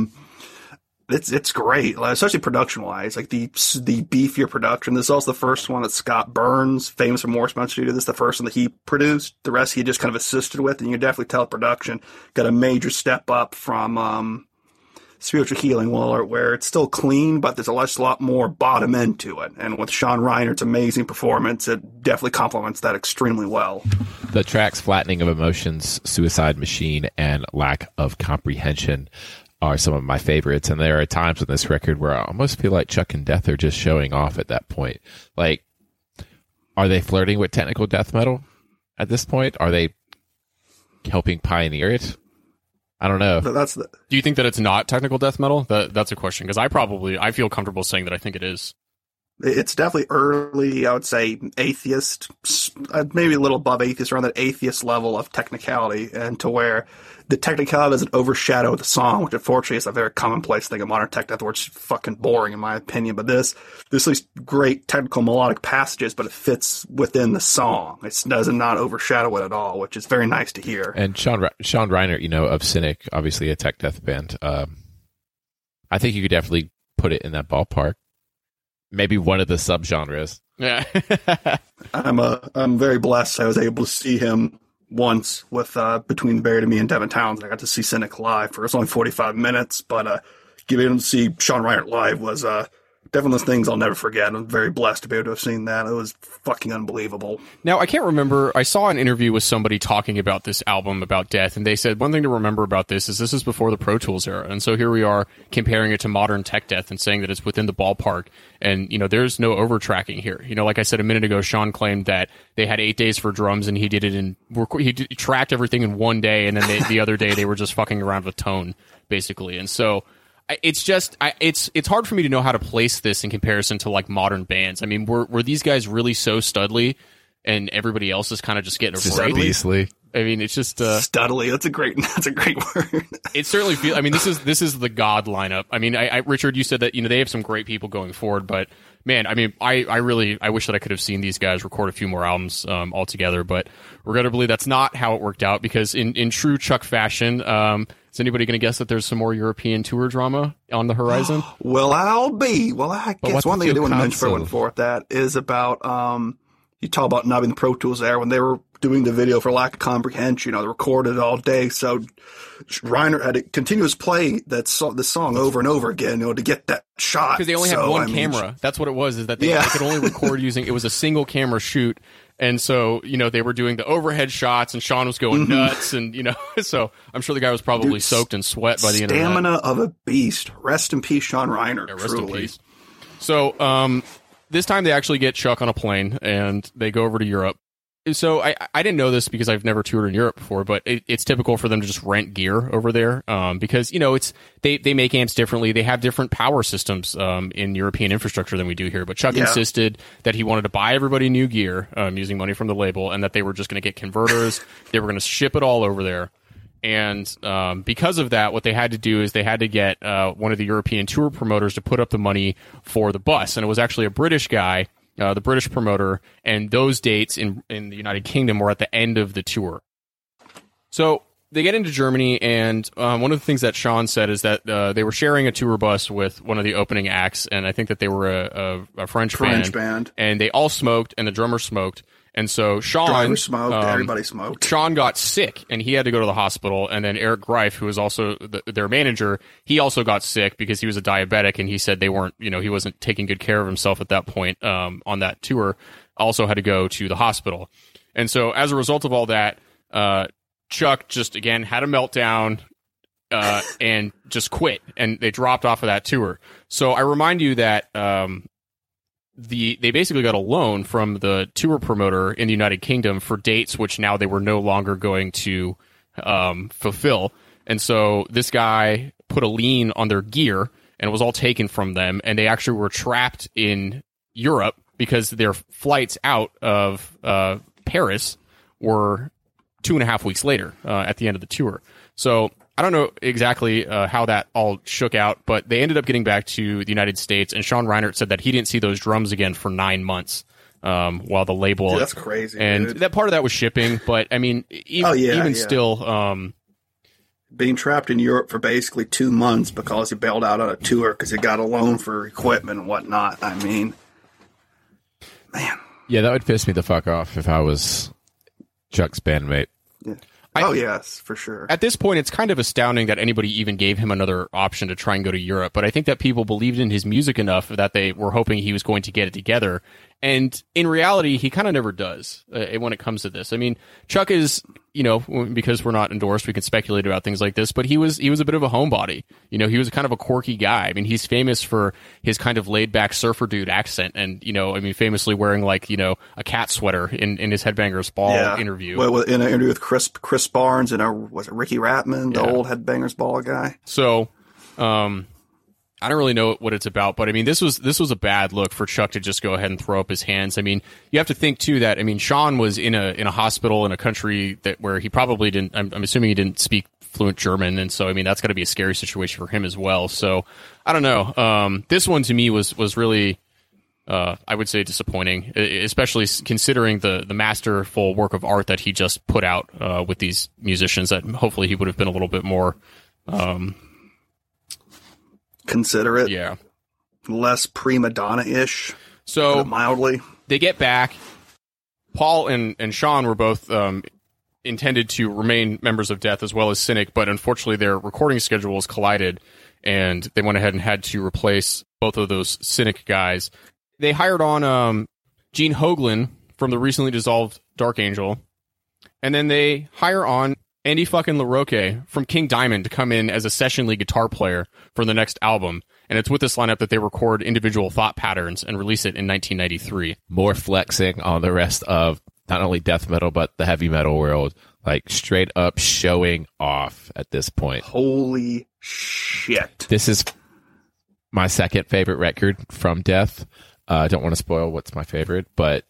it's great, especially production wise. Like the beefier production. This is also the first one that Scott Burns, famous from Morse Mountain Studio. This is the first one that he produced. The rest he just kind of assisted with, and you can definitely tell production got a major step up from Spiritual Healing, where it's still clean, but there's a lot more bottom end to it. And with Sean Reinert's amazing performance, it definitely complements that extremely well. The tracks Flattening of Emotions, Suicide Machine, and Lack of Comprehension are some of my favorites. And there are times in this record where I almost feel like Chuck and Death are just showing off at that point. Like, are they flirting with technical death metal at this point? Are they helping pioneer it? I don't know. Do you think that it's not technical death metal? That's a question, because I feel comfortable saying that I think it is. It's definitely early, I would say, atheist, maybe a little above atheist, around that atheist level of technicality, and to where the technicality doesn't overshadow the song, which unfortunately is a very commonplace thing in modern tech death, where it's fucking boring in my opinion. But this is great technical melodic passages, but it fits within the song. It does not overshadow it at all, which is very nice to hear. And Sean Reinert, of Cynic, obviously a tech death band. I think you could definitely put it in that ballpark. Maybe one of the subgenres. Yeah. I'm very blessed. I was able to see him once with between Buried and Me and Devin Townsend. I got to see Cynic live for, it was only 45 minutes, but getting him to see Sean Reinert live was definitely things I'll never forget. I'm very blessed to be able to have seen that. It was fucking unbelievable. Now, I can't remember. I saw an interview with somebody talking about this album, about Death, and they said one thing to remember about this is before the Pro Tools era. And so here we are comparing it to modern tech death and saying that it's within the ballpark. And, there's no overtracking here. Like I said a minute ago, Sean claimed that they had 8 days for drums and he did it he tracked everything in one day. And then the other day they were just fucking around with tone, basically. And so it's just it's hard for me to know how to place this in comparison to like modern bands. I mean, were these guys really so studly, and everybody else is kind of just getting a break? Beastly. I mean, it's just studly. That's a great word. It certainly feels. I mean, this is the God lineup. I mean, Richard, you said that they have some great people going forward, but man, I mean, I wish that I could have seen these guys record a few more albums altogether, but regrettably, that's not how it worked out. Because in true Chuck fashion, is anybody going to guess that there's some more European tour drama on the horizon? Well, I guess one thing I do want to mention for forth that is about you talk about not being the Pro Tools era when they were doing the video for lack of comprehension. They recorded it all day, so Reinert had to continuous play the song over and over again, to get that shot. Because they only had one camera. That's what it was. Is that they could only record using, it was a single camera shoot. And so, they were doing the overhead shots, and Sean was going nuts, and, so I'm sure the guy was probably soaked in sweat by the end of that. Stamina of a beast. Rest in peace, Sean Reinert. Yeah, rest in peace. So, this time they actually get Chuck on a plane, and they go over to Europe. So I didn't know this because I've never toured in Europe before, but it's typical for them to just rent gear over there because they make amps differently. They have different power systems in European infrastructure than we do here. But Chuck insisted that he wanted to buy everybody new gear using money from the label, and that they were just going to get converters. They were going to ship it all over there. And because of that, what they had to do is they had to get one of the European tour promoters to put up the money for the bus, and it was actually a British guy. The British promoter, and those dates in the United Kingdom were at the end of the tour. So they get into Germany, and one of the things that Sean said is that they were sharing a tour bus with one of the opening acts, and I think that they were a French band, and they all smoked, and the drummer smoked. And so Driver smoked, everybody smoked. Sean got sick, and he had to go to the hospital. And then Eric Greif, who was also their manager, he also got sick because he was a diabetic, and he said they weren't, he wasn't taking good care of himself at that point on that tour. Also had to go to the hospital. And so as a result of all that, Chuck just, again, had a meltdown and just quit, and they dropped off of that tour. So I remind you that they basically got a loan from the tour promoter in the United Kingdom for dates which now they were no longer going to fulfill. And so this guy put a lien on their gear, and it was all taken from them, and they actually were trapped in Europe because their flights out of Paris were 2.5 weeks later at the end of the tour. So I don't know exactly how that all shook out, but they ended up getting back to the United States, and Sean Reinert said that he didn't see those drums again for 9 months while the label... Dude, that's crazy, and dude. That part of that was shipping, but, I mean, even still... being trapped in Europe for basically 2 months because he bailed out on a tour because he got a loan for equipment and whatnot, I mean... Man. Yeah, that would piss me the fuck off if I was Chuck's bandmate. Yeah. Yes, for sure. At this point, it's kind of astounding that anybody even gave him another option to try and go to Europe. But I think that people believed in his music enough that they were hoping he was going to get it together. And in reality, he kind of never does when it comes to this. I mean, Chuck is, because we're not endorsed, we can speculate about things like this, but he was a bit of a homebody. He was kind of a quirky guy. I mean, he's famous for his kind of laid-back surfer dude accent and, famously wearing a cat sweater in his Headbangers Ball interview. Well, in an interview with Chris Barnes and was it Ricky Ratman, the old Headbangers Ball guy? So, I don't really know what it's about, but I mean, this was a bad look for Chuck to just go ahead and throw up his hands. I mean, you have to think too that, I mean, Sean was in a hospital in a country where he probably didn't. I'm assuming he didn't speak fluent German, and so I mean that's got to be a scary situation for him as well. So I don't know. This one to me was really, I would say, disappointing, especially considering the masterful work of art that he just put out with these musicians. That hopefully he would have been a little bit more. Considerate, Yeah. less prima donna-ish, So mildly. they get back. Paul and Sean were both intended to remain members of Death as well as Cynic, but unfortunately their recording schedules collided, and they went ahead and had to replace both of those Cynic guys. They hired on Gene Hoglan from the recently dissolved Dark Angel, and then they hire on Andy fucking LaRocque from King Diamond to come in as a session lead guitar player for the next album. And it's with this lineup that they record Individual Thought Patterns and release it in 1993. More flexing on the rest of not only death metal, but the heavy metal world. Like, straight up showing off at this point. Holy shit. This is my second favorite record from Death. I don't want to spoil what's my favorite, but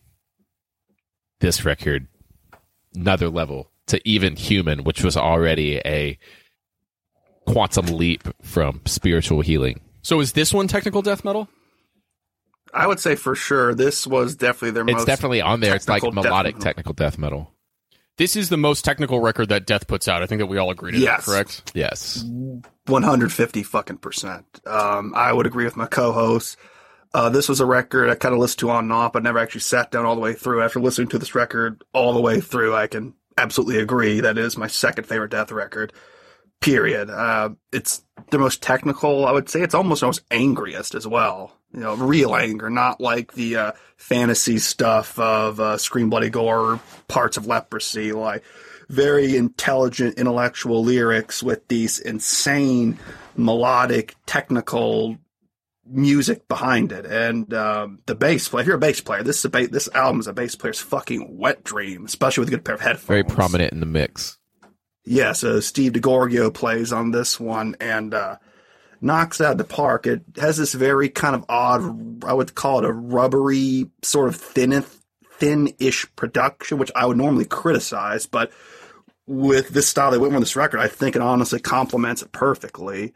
this record, another level to even Human, which was already a quantum leap from spiritual healing. So is this one technical death metal? I would say for sure this was definitely their most. It's definitely on there. It's like technical death melodic metal. technical death metal. This is the most technical record that Death puts out. I think that we all agree to Yes. that, correct? Yes. 150 fucking percent. I would agree with my co-host. This was a record I kind of listened to on and off, but never actually sat down all the way through. After listening to this record all the way through, I can absolutely agree that it is my second favorite Death record. Period. It's the most technical. I would say it's almost the most angriest as well. You know, real anger, not like the fantasy stuff of Scream Bloody Gore, Parts of Leprosy. Like very intelligent, intellectual lyrics with these insane melodic, technical music behind it. And the bass player, if you're a bass player, this album is a bass player's fucking wet dream, especially with a good pair of headphones. Very prominent in the mix. Yeah, so Steve DeGorgio plays on this one and knocks it out of the park. It has this very kind of odd, I would call it a rubbery, sort of thin-ish production, which I would normally criticize, but with this style they went with this record, I think it honestly complements it perfectly.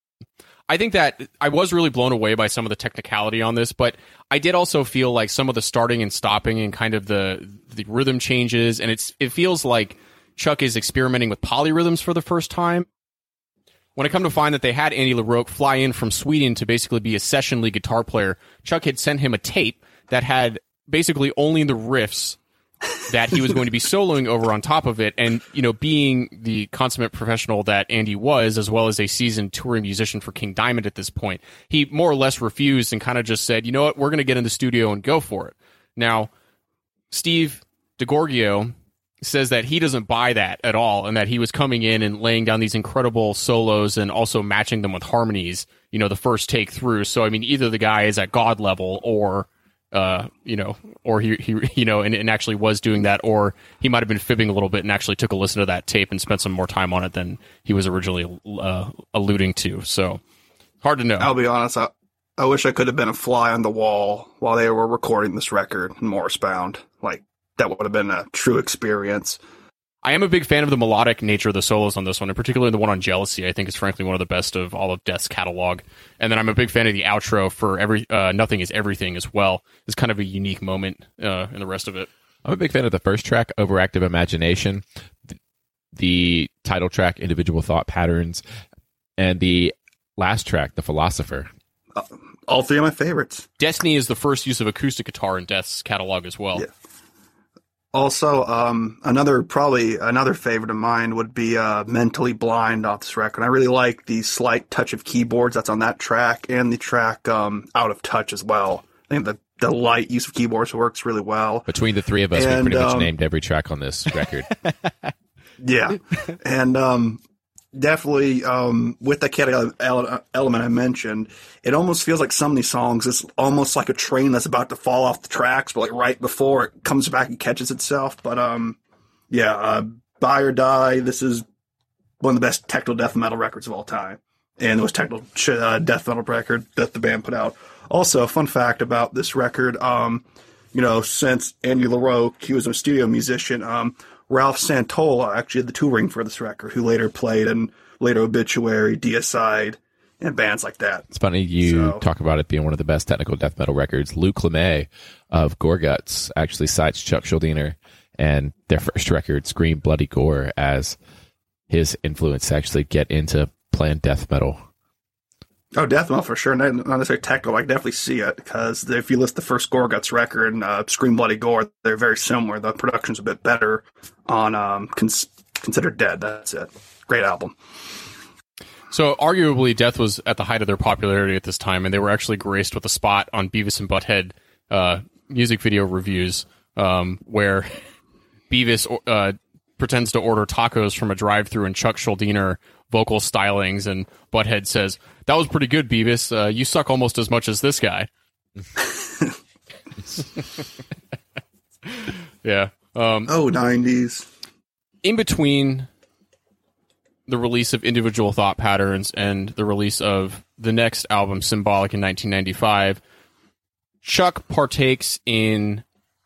I think that I was really blown away by some of the technicality on this, but I did also feel like some of the starting and stopping and kind of the rhythm changes, and it feels like Chuck is experimenting with polyrhythms for the first time. When I come to find that they had Andy LaRocque fly in from Sweden to basically be a session lead guitar player, Chuck had sent him a tape that had basically only the riffs that he was going to be soloing over on top of it. And, you know, being the consummate professional that Andy was, as well as a seasoned touring musician for King Diamond at this point, he more or less refused and kind of just said, you know what, we're going to get in the studio and go for it. Now, Steve DeGorgio says that he doesn't buy that at all, and that he was coming in and laying down these incredible solos and also matching them with harmonies, you know, the first take through. So, I mean, either the guy is at God level or, you know, or he you know, and actually was doing that, or he might have been fibbing a little bit and actually took a listen to that tape and spent some more time on it than he was originally alluding to. So, hard to know. I'll be honest, I wish I could have been a fly on the wall while they were recording this record in Morrisbound. Like, that would have been a true experience. I am a big fan of the melodic nature of the solos on this one, and particularly the one on Jealousy. I think is frankly one of the best of all of Death's catalog. And then I'm a big fan of the outro for Nothing Is Everything as well. It's kind of a unique moment in the rest of it. I'm a big fan of the first track, Overactive Imagination, the title track, Individual Thought Patterns, and the last track, The Philosopher. All three of my favorites. Destiny is the first use of acoustic guitar in Death's catalog as well. Yeah. Also, another favorite of mine would be Mentally Blind off this record. I really like the slight touch of keyboards that's on that track and the track Out of Touch as well. I think the light use of keyboards works really well. Between the three of us, we pretty much named every track on this record. Yeah. And definitely with the chaotic element I mentioned, it almost feels like some of these songs, it's almost like a train that's about to fall off the tracks, but like right before it comes back and catches itself. But Buy or Die, this is one of the best techno death metal records of all time. and the most technical death metal record that the band put out. Also, a fun fact about this record, since Andy LaRoe, he was a studio musician, Ralph Santola actually had the touring for this record, who later played in later Obituary, Deicide, and bands like that. It's funny you talk about it being one of the best technical death metal records. Luke LeMay of Gorguts actually cites Chuck Schuldiner and their first record, Scream Bloody Gore, as his influence to actually get into playing death metal. Oh, death metal for sure. Not necessarily technical. I can definitely see it, because if you list the first Gorguts record and Scream Bloody Gore, they're very similar. The production's a bit better on Considered Dead. That's it. Great album. So arguably, Death was at the height of their popularity at this time, and they were actually graced with a spot on Beavis and Butthead music video reviews, where Beavis pretends to order tacos from a drive-thru, and Chuck Schuldiner vocal stylings, and Butthead says, "That was pretty good, Beavis. You suck almost as much as this guy." Yeah. 90s. In between the release of Individual Thought Patterns and the release of the next album, Symbolic, in 1995, Chuck partakes in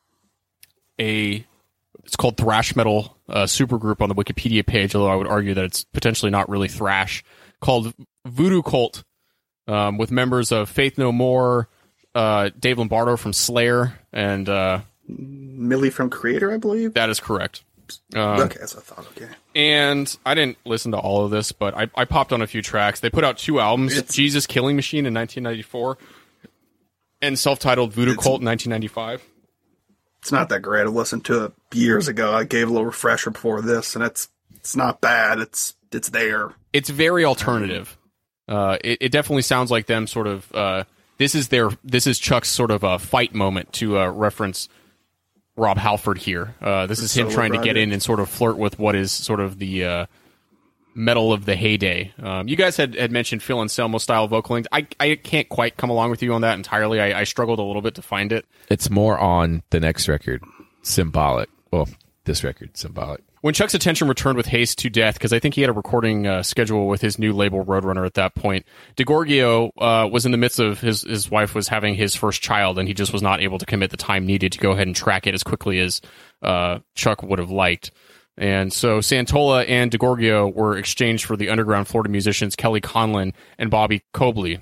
it's called thrash metal supergroup on the Wikipedia page, although I would argue that it's potentially not really thrash, called Voodoo Cult, with members of Faith No More, Dave Lombardo from Slayer, and Millie from Creator, I believe. That is correct. Okay, that's what I thought. Okay. And I didn't listen to all of this, but I popped on a few tracks. They put out 2 albums, Jesus Killing Machine in 1994 and self-titled Voodoo Cult in 1995. It's not that great. I listened to it years ago. I gave a little refresher before this, and it's not bad. It's there. It's very alternative. It definitely sounds like them sort of... This is Chuck's sort of a fight moment, to reference Rob Halford here. This is him trying to get in and sort of flirt with what is sort of the metal of the heyday. You guys had mentioned Phil Anselmo style vocaling. I can't quite come along with you on that entirely. I struggled a little bit to find it. It's more on the next record, Symbolic. Well, this record, Symbolic. When Chuck's attention returned with haste to Death, because I think he had a recording schedule with his new label Roadrunner at that point, DeGorgio was in the midst of his wife was having his first child, and he just was not able to commit the time needed to go ahead and track it as quickly as Chuck would have liked. And so Santola and DeGorgio were exchanged for the underground Florida musicians Kelly Conlon and Bobby Cobley.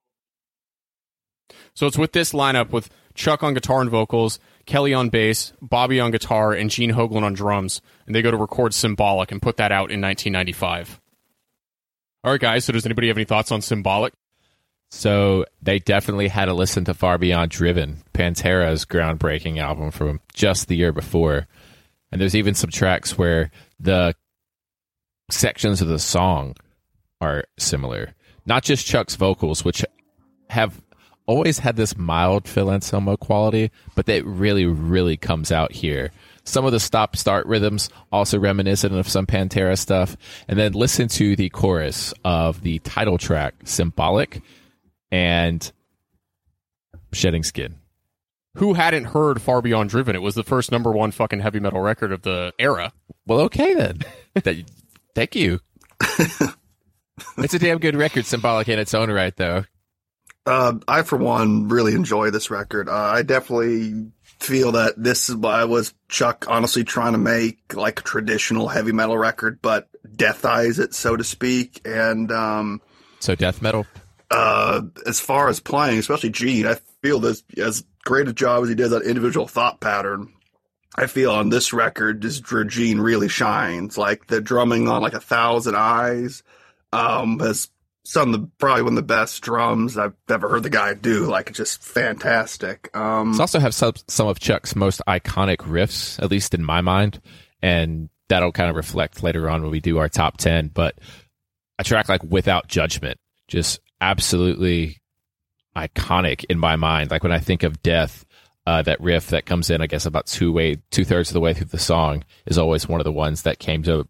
So it's with this lineup, with Chuck on guitar and vocals, Kelly on bass, Bobby on guitar, and Gene Hoglan on drums, and they go to record Symbolic and put that out in 1995. All right, guys, so does anybody have any thoughts on Symbolic? So they definitely had to listen to Far Beyond Driven, Pantera's groundbreaking album from just the year before. And there's even some tracks where the sections of the song are similar. Not just Chuck's vocals, which have always had this mild Phil Anselmo quality, but that really, really comes out here. Some of the stop-start rhythms also reminiscent of some Pantera stuff. And then listen to the chorus of the title track, Symbolic, and Shedding Skin. Who hadn't heard Far Beyond Driven? It was the first #1 fucking heavy metal record of the era. Well, okay then. Thank you. It's a damn good record, Symbolic in its own right, though. I, for one, really enjoy this record. I definitely feel that this is why was Chuck honestly trying to make like a traditional heavy metal record, but deathize it, so to speak. And so death metal. As far as playing, especially Gene, I feel this as great a job as he does on Individual Thought Pattern. I feel on this record, just where Gene really shines. Like the drumming on like 1,000 Eyes has probably one of the best drums I've ever heard the guy do. Like, it's just fantastic. It's also have some of Chuck's most iconic riffs, at least in my mind, and that'll kind of reflect later on when we do our top 10. But a track like Without Judgment, just absolutely iconic in my mind. Like when I think of Death, that riff that comes in, I guess about 2/3 of the way through the song is always one of the ones that came to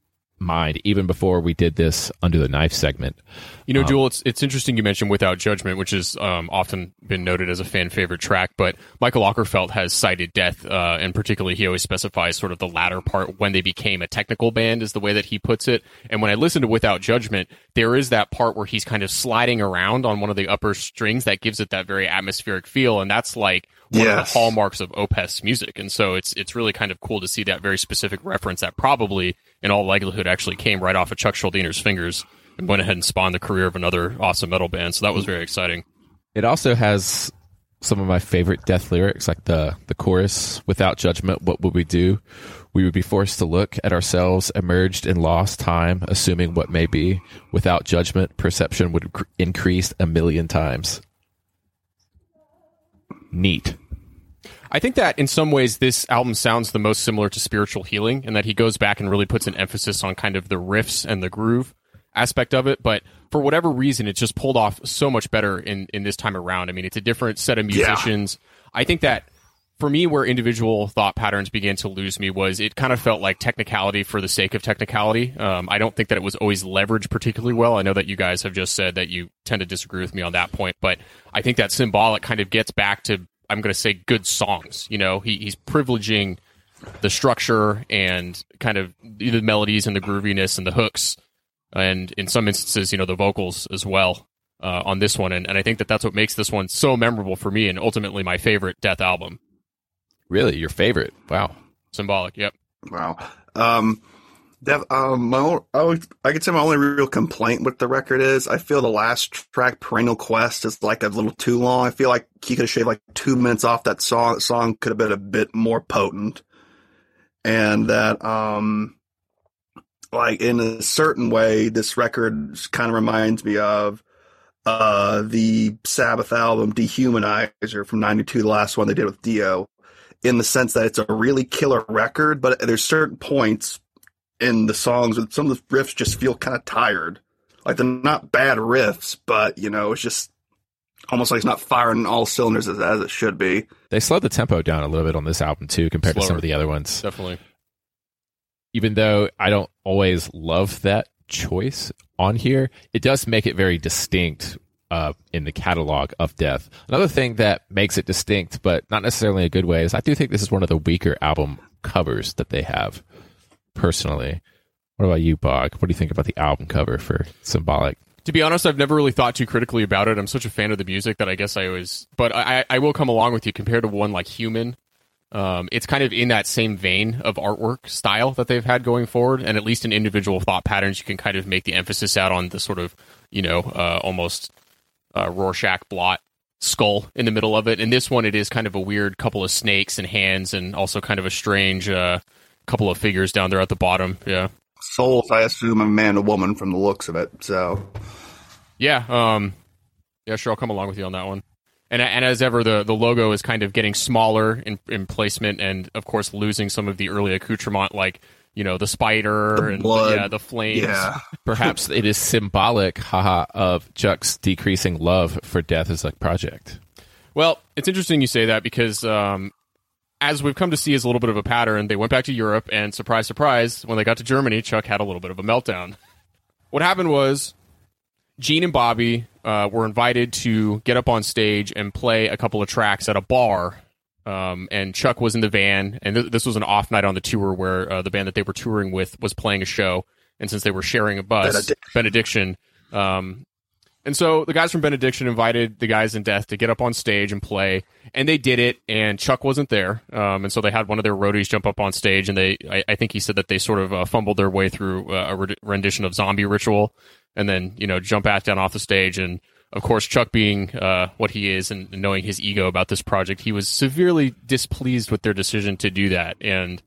mind even before we did this Under the Knife segment. You know, Jewel, it's interesting you mentioned Without Judgment, which has often been noted as a fan favorite track, but Michael Ockerfeldt has cited Death, and particularly he always specifies sort of the latter part when they became a technical band is the way that he puts it. And when I listen to Without Judgment, there is that part where he's kind of sliding around on one of the upper strings that gives it that very atmospheric feel, and that's like one of the hallmarks of Opeth's music. And so it's really kind of cool to see that very specific reference that probably, in all likelihood, actually came right off of Chuck Schuldiner's fingers and went ahead and spawned the career of another awesome metal band. So that was very exciting. It also has some of my favorite Death lyrics, like the chorus, "Without judgment, what would we do? We would be forced to look at ourselves, emerged in lost time, assuming what may be. Without judgment, perception would increase 1,000,000 times." Neat. I think that in some ways this album sounds the most similar to Spiritual Healing, and that he goes back and really puts an emphasis on kind of the riffs and the groove aspect of it. But for whatever reason, it's just pulled off so much better in this time around. I mean, it's a different set of musicians. Yeah. I think that for me, where individual thought patterns began to lose me was it kind of felt like technicality for the sake of technicality. I don't think that it was always leveraged particularly well. I know that you guys have just said that you tend to disagree with me on that point, but I think that Symbolic kind of gets back to, I'm going to say, good songs. You know, he's privileging the structure and kind of the melodies and the grooviness and the hooks, and in some instances, you know, the vocals as well on this one. And I think that that's what makes this one so memorable for me and ultimately my favorite Death album. Really? Your favorite? Wow. Symbolic, yep. Wow. I could say my only real complaint with the record is I feel the last track, Perennial Quest, is like a little too long. I feel like he could have shaved like 2 minutes off that song. That song could have been a bit more potent. And that, like, in a certain way, this record kind of reminds me of the Sabbath album Dehumanizer from '92, the last one they did with Dio, in the sense that it's a really killer record, but there's certain points in the songs where some of the riffs just feel kind of tired. Like, they're not bad riffs, but, you know, it's just almost like it's not firing all cylinders as it should be. They slowed the tempo down a little bit on this album, too, compared to some of the other ones. Definitely. Even though I don't always love that choice on here, it does make it very distinct in the catalog of Death. Another thing that makes it distinct, but not necessarily in a good way, is I do think this is one of the weaker album covers that they have, personally. What about you, Bog? What do you think about the album cover for Symbolic? To be honest, I've never really thought too critically about it. I'm such a fan of the music that I guess I always... But I will come along with you compared to one like Human. It's kind of in that same vein of artwork style that they've had going forward, and at least in individual thought patterns, you can kind of make the emphasis out on the sort of, you know, almost Rorschach blot skull in the middle of it. And this one, it is kind of a weird couple of snakes and hands, and also kind of a strange couple of figures down there at the bottom. Yeah, souls, I assume, a man and woman from the looks of it. So, yeah, sure, I'll come along with you on that one. And as ever, the logo is kind of getting smaller in placement, and of course losing some of the early accoutrement, like, you know, the spider and the flames. Yeah. Perhaps it is symbolic, of Chuck's decreasing love for Death as a project. Well, it's interesting you say that because as we've come to see as a little bit of a pattern, they went back to Europe, and surprise, surprise, when they got to Germany, Chuck had a little bit of a meltdown. What happened was Gene and Bobby were invited to get up on stage and play a couple of tracks at a bar. And Chuck was in the van, and this was an off night on the tour where the band that they were touring with was playing a show, and since they were sharing a bus, Benediction, and so the guys from Benediction invited the guys in Death to get up on stage and play, and they did it, and Chuck wasn't there, and so they had one of their roadies jump up on stage, and I think he said that they sort of fumbled their way through a rendition of Zombie Ritual, and then, you know, jump back down off the stage. And of course, Chuck being what he is and knowing his ego about this project, he was severely displeased with their decision to do that. And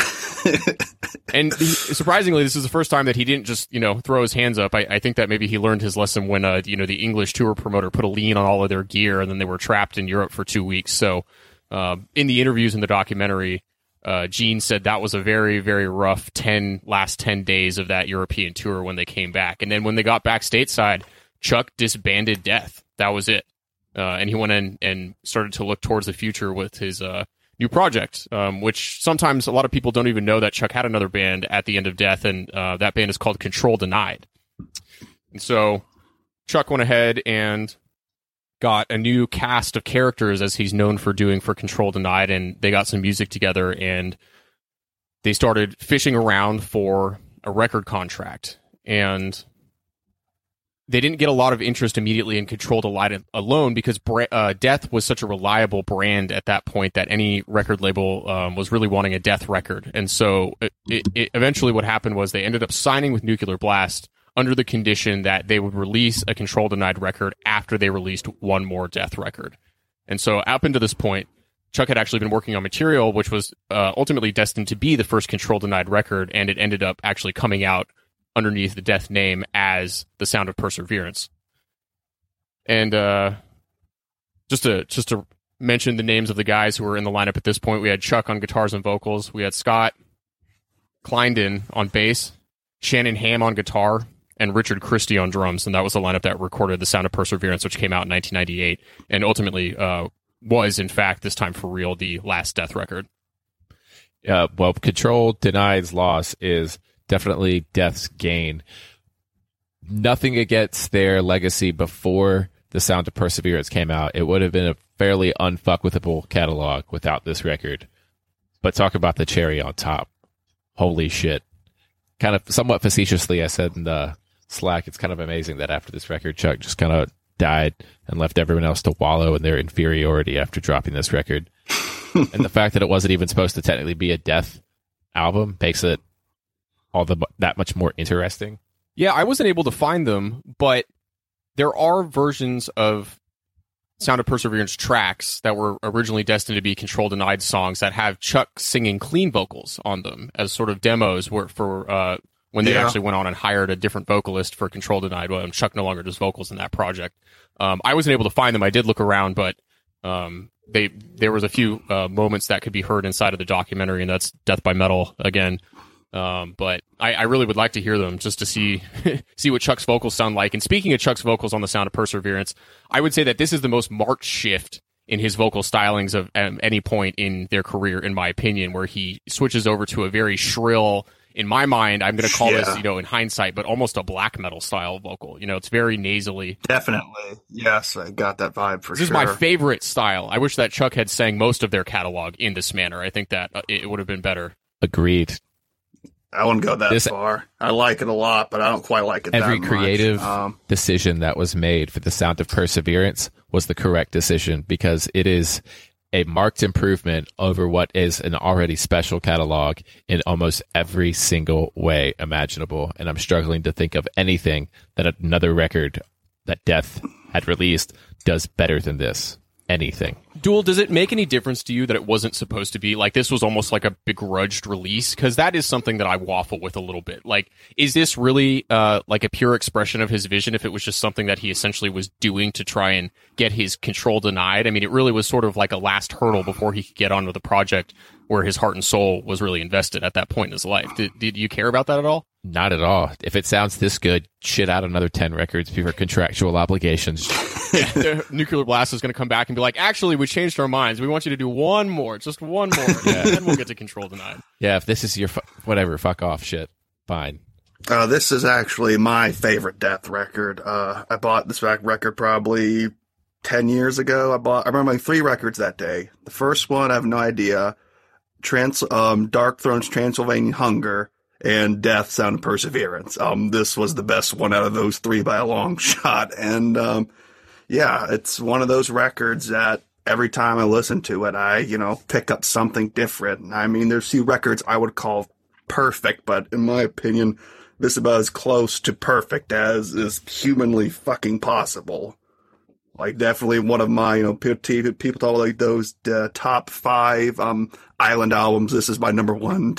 surprisingly, this is the first time that he didn't just, you know, throw his hands up. I think that maybe he learned his lesson when, you know, the English tour promoter put a lien on all of their gear, and then they were trapped in Europe for 2 weeks. So in the interviews in the documentary, Gene said that was a very, very rough last 10 days of that European tour when they came back. And then when they got back stateside, Chuck disbanded Death. That was it. And he went in and started to look towards the future with his new project, which sometimes a lot of people don't even know that Chuck had another band at the end of Death, and that band is called Control Denied. And so Chuck went ahead and got a new cast of characters, as he's known for doing for Control Denied, and they got some music together, and they started fishing around for a record contract. And they didn't get a lot of interest immediately in Control Denied alone, because Death was such a reliable brand at that point that any record label was really wanting a Death record. And so it eventually what happened was they ended up signing with Nuclear Blast under the condition that they would release a Control Denied record after they released one more Death record. And so up until this point, Chuck had actually been working on material which was ultimately destined to be the first Control Denied record, and it ended up actually coming out underneath the Death name as The Sound of Perseverance. And just to mention the names of the guys who were in the lineup at this point, we had Chuck on guitars and vocals, we had Scott Kleindon on bass, Shannon Hamm on guitar, and Richard Christie on drums, and that was the lineup that recorded The Sound of Perseverance, which came out in 1998, and ultimately was, in fact, this time for real, the last Death record. Well, Control Denied's loss is definitely Death's gain. Nothing against their legacy before The Sound of Perseverance came out. It would have been a fairly unfuckwithable catalog without this record. But talk about the cherry on top. Holy shit. Kind of somewhat facetiously, I said in the Slack, it's kind of amazing that after this record, Chuck just kind of died and left everyone else to wallow in their inferiority after dropping this record. And the fact that it wasn't even supposed to technically be a Death album makes it that much more interesting. Yeah, I wasn't able to find them, but there are versions of Sound of Perseverance tracks that were originally destined to be Control Denied songs that have Chuck singing clean vocals on them as sort of demos for when they actually went on and hired a different vocalist for Control Denied. Well, Chuck no longer does vocals in that project. I wasn't able to find them. I did look around, but there was a few moments that could be heard inside of the documentary, and that's Death by Metal again. But I really would like to hear them just to see what Chuck's vocals sound like. And speaking of Chuck's vocals on The Sound of Perseverance, I would say that this is the most marked shift in his vocal stylings of any point in their career, in my opinion, where he switches over to a very shrill, in my mind, I'm going to call this, in hindsight, but almost a black metal style vocal. It's very nasally. Definitely. Yes, I got that vibe for sure. This is my favorite style. I wish that Chuck had sang most of their catalog in this manner. I think that it would have been better. Agreed. I wouldn't go that far. I like it a lot, but I don't quite like it that much. Every creative decision that was made for The Sound of Perseverance was the correct decision, because it is a marked improvement over what is an already special catalog in almost every single way imaginable. And I'm struggling to think of anything that another record that Death had released does better than this. Anything. Duel, does it make any difference to you that it wasn't supposed to be like this was almost like a begrudged release? Because that is something that I waffle with a little bit. Like, is this really like a pure expression of his vision if it was just something that he essentially was doing to try and get his Control Denied? I mean, it really was sort of like a last hurdle before he could get on with the project where his heart and soul was really invested at that point in his life. Did you care about that at all? Not at all. If it sounds this good, shit out another 10 records for contractual obligations. Nuclear Blast is going to come back and be like, actually, we changed our minds. We want you to do one more, just one more, and then we'll get to Control Denied. Yeah, if this is your whatever, fuck off shit, fine. This is actually my favorite Death record. I bought this record probably 10 years ago. I remember 3 records that day. The first one, I have no idea. Dark Throne's Transylvanian Hunger, and Death, Sound of Perseverance. This was the best one out of those 3 by a long shot. And, it's one of those records that every time I listen to it, I, pick up something different. I mean, there's few records I would call perfect, but in my opinion, this is about as close to perfect as is humanly fucking possible. Like, definitely one of my, people talk like those top 5 Island albums. This is my number 1.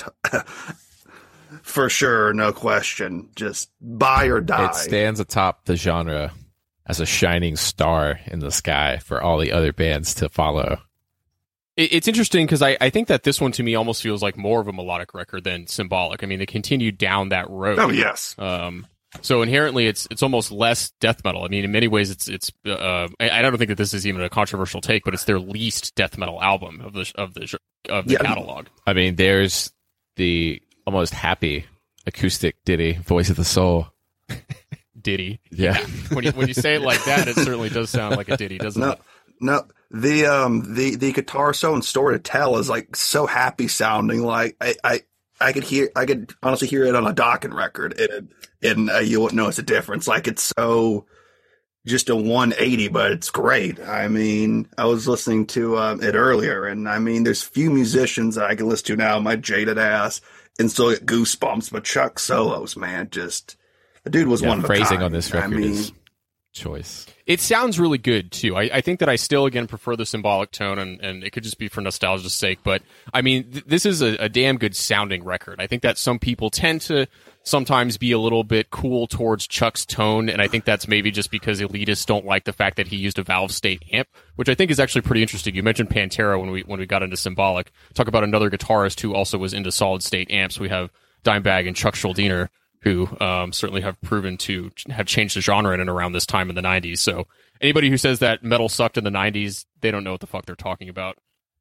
For sure, no question. Just buy or die. It stands atop the genre as a shining star in the sky for all the other bands to follow. It's interesting because I think that this one to me almost feels like more of a melodic record than Symbolic. I mean, they continued down that road. Oh, yes. So inherently, it's almost less death metal. I mean, in many ways, I don't think that this is even a controversial take, but it's their least death metal album of the catalog. I mean, there's the almost happy acoustic ditty, "Voice of the Soul." Ditty, yeah. When you say it like that, it certainly does sound like a ditty, doesn't it? No, the guitar solo and Story to Tell is like so happy sounding. Like I could honestly hear it on a Dokken record, and you wouldn't notice a difference. Like it's so just a 180, but it's great. I mean, I was listening to it earlier, and I mean, there's few musicians that I can listen to now, my jaded ass, and still get goosebumps. But Chuck solos, man, just the dude was one of a kind. Phrasing on this record is choice. It sounds really good too. I think that I still again prefer the symbolic tone, and it could just be for nostalgia's sake. But I mean, this is a damn good sounding record. I think that some people tend to sometimes be a little bit cool towards Chuck's tone, and I think that's maybe just because elitists don't like the fact that he used a valve state amp, which I think is actually pretty interesting. You mentioned Pantera when we got into symbolic. Talk about another guitarist who also was into solid state amps. We have Dimebag and Chuck Schuldiner, who certainly have proven to have changed the genre in and around this time in the 90s. So anybody who says that metal sucked in the 90s, they don't know what the fuck they're talking about.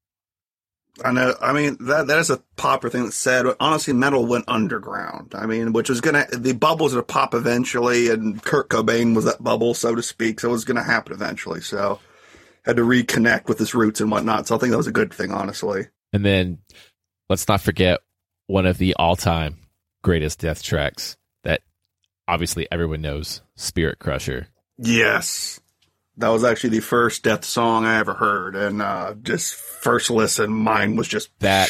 I know. I mean, that is a popular thing that's said. But honestly, metal went underground. I mean, which was the bubble was going to pop eventually, and Kurt Cobain was that bubble, so to speak. So it was going to happen eventually. So had to reconnect with his roots and whatnot. So I think that was a good thing, honestly. And then let's not forget one of the all-time greatest death tracks that obviously everyone knows, Spirit Crusher. Yes. That was actually the first death song I ever heard, and just first listen, mine was just... That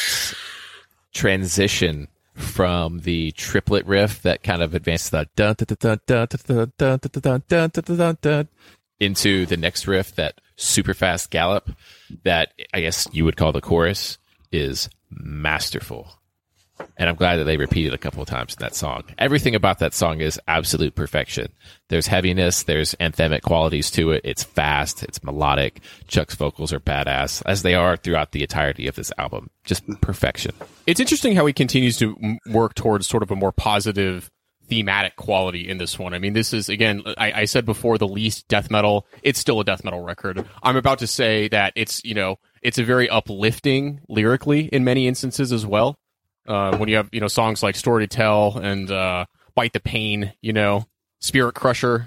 transition from the triplet riff that kind of advances the dun dun dun dun dun dun dun dun dun dun into the next riff, that super fast gallop that I guess you would call the chorus, is masterful. And I'm glad that they repeated a couple of times in that song. Everything about that song is absolute perfection. There's heaviness, there's anthemic qualities to it. It's fast, it's melodic. Chuck's vocals are badass, as they are throughout the entirety of this album. Just perfection. It's interesting how he continues to work towards sort of a more positive thematic quality in this one. I mean, this is, again, I said before, the least death metal. It's still a death metal record. I'm about to say that it's a very uplifting lyrically in many instances as well. When you have, songs like Story to Tell and Bite the Pain, Spirit Crusher,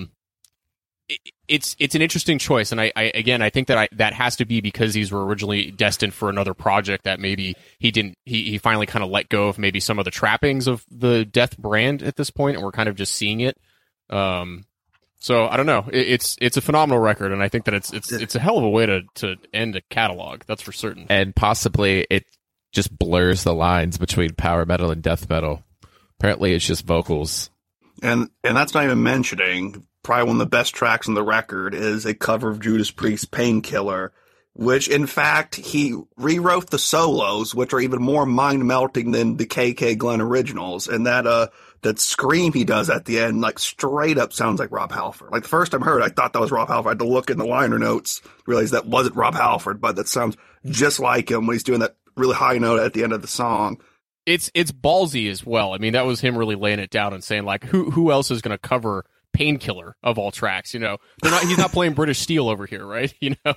it's an interesting choice. And I think that has to be because these were originally destined for another project that maybe he finally kind of let go of maybe some of the trappings of the Death brand at this point, and we're kind of just seeing it. So I don't know. It's a phenomenal record, and I think that it's a hell of a way to end a catalog. That's for certain. And possibly it just blurs the lines between power metal and death metal. Apparently it's just vocals. And that's not even mentioning probably one of the best tracks on the record is a cover of Judas Priest's Painkiller, which in fact he rewrote the solos, which are even more mind-melting than the KK Glenn originals. And that scream he does at the end, like straight up sounds like Rob Halford. Like the first time I heard it, I thought that was Rob Halford. I had to look in the liner notes, realize that wasn't Rob Halford, but that sounds just like him when he's doing that really high note at the end of the song. It's ballsy as well. I mean, that was him really laying it down and saying, like, who else is going to cover Painkiller of all tracks? He's not playing British Steel over here, right?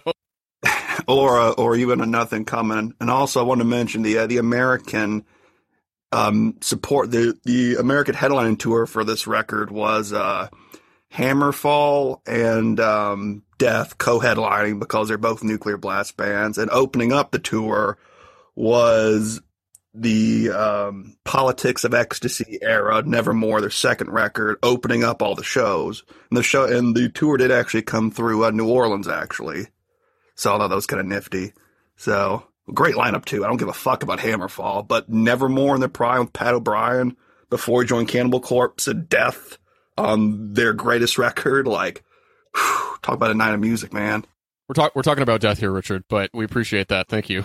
Or even a Nothing Coming. And also I want to mention the American support. The American headlining tour for this record was Hammerfall and Death co-headlining because they're both Nuclear Blast bands, and opening up the tour was the Politics of Ecstasy era, Nevermore, their second record, opening up all the shows. And the tour did actually come through New Orleans, actually. So I thought that was kind of nifty. So great lineup too. I don't give a fuck about Hammerfall, but Nevermore in their prime with Pat O'Brien before he joined Cannibal Corpse and Death on their greatest record. Like, whew, talk about a night of music, man. We're talking about Death here, Richard, but we appreciate that. Thank you.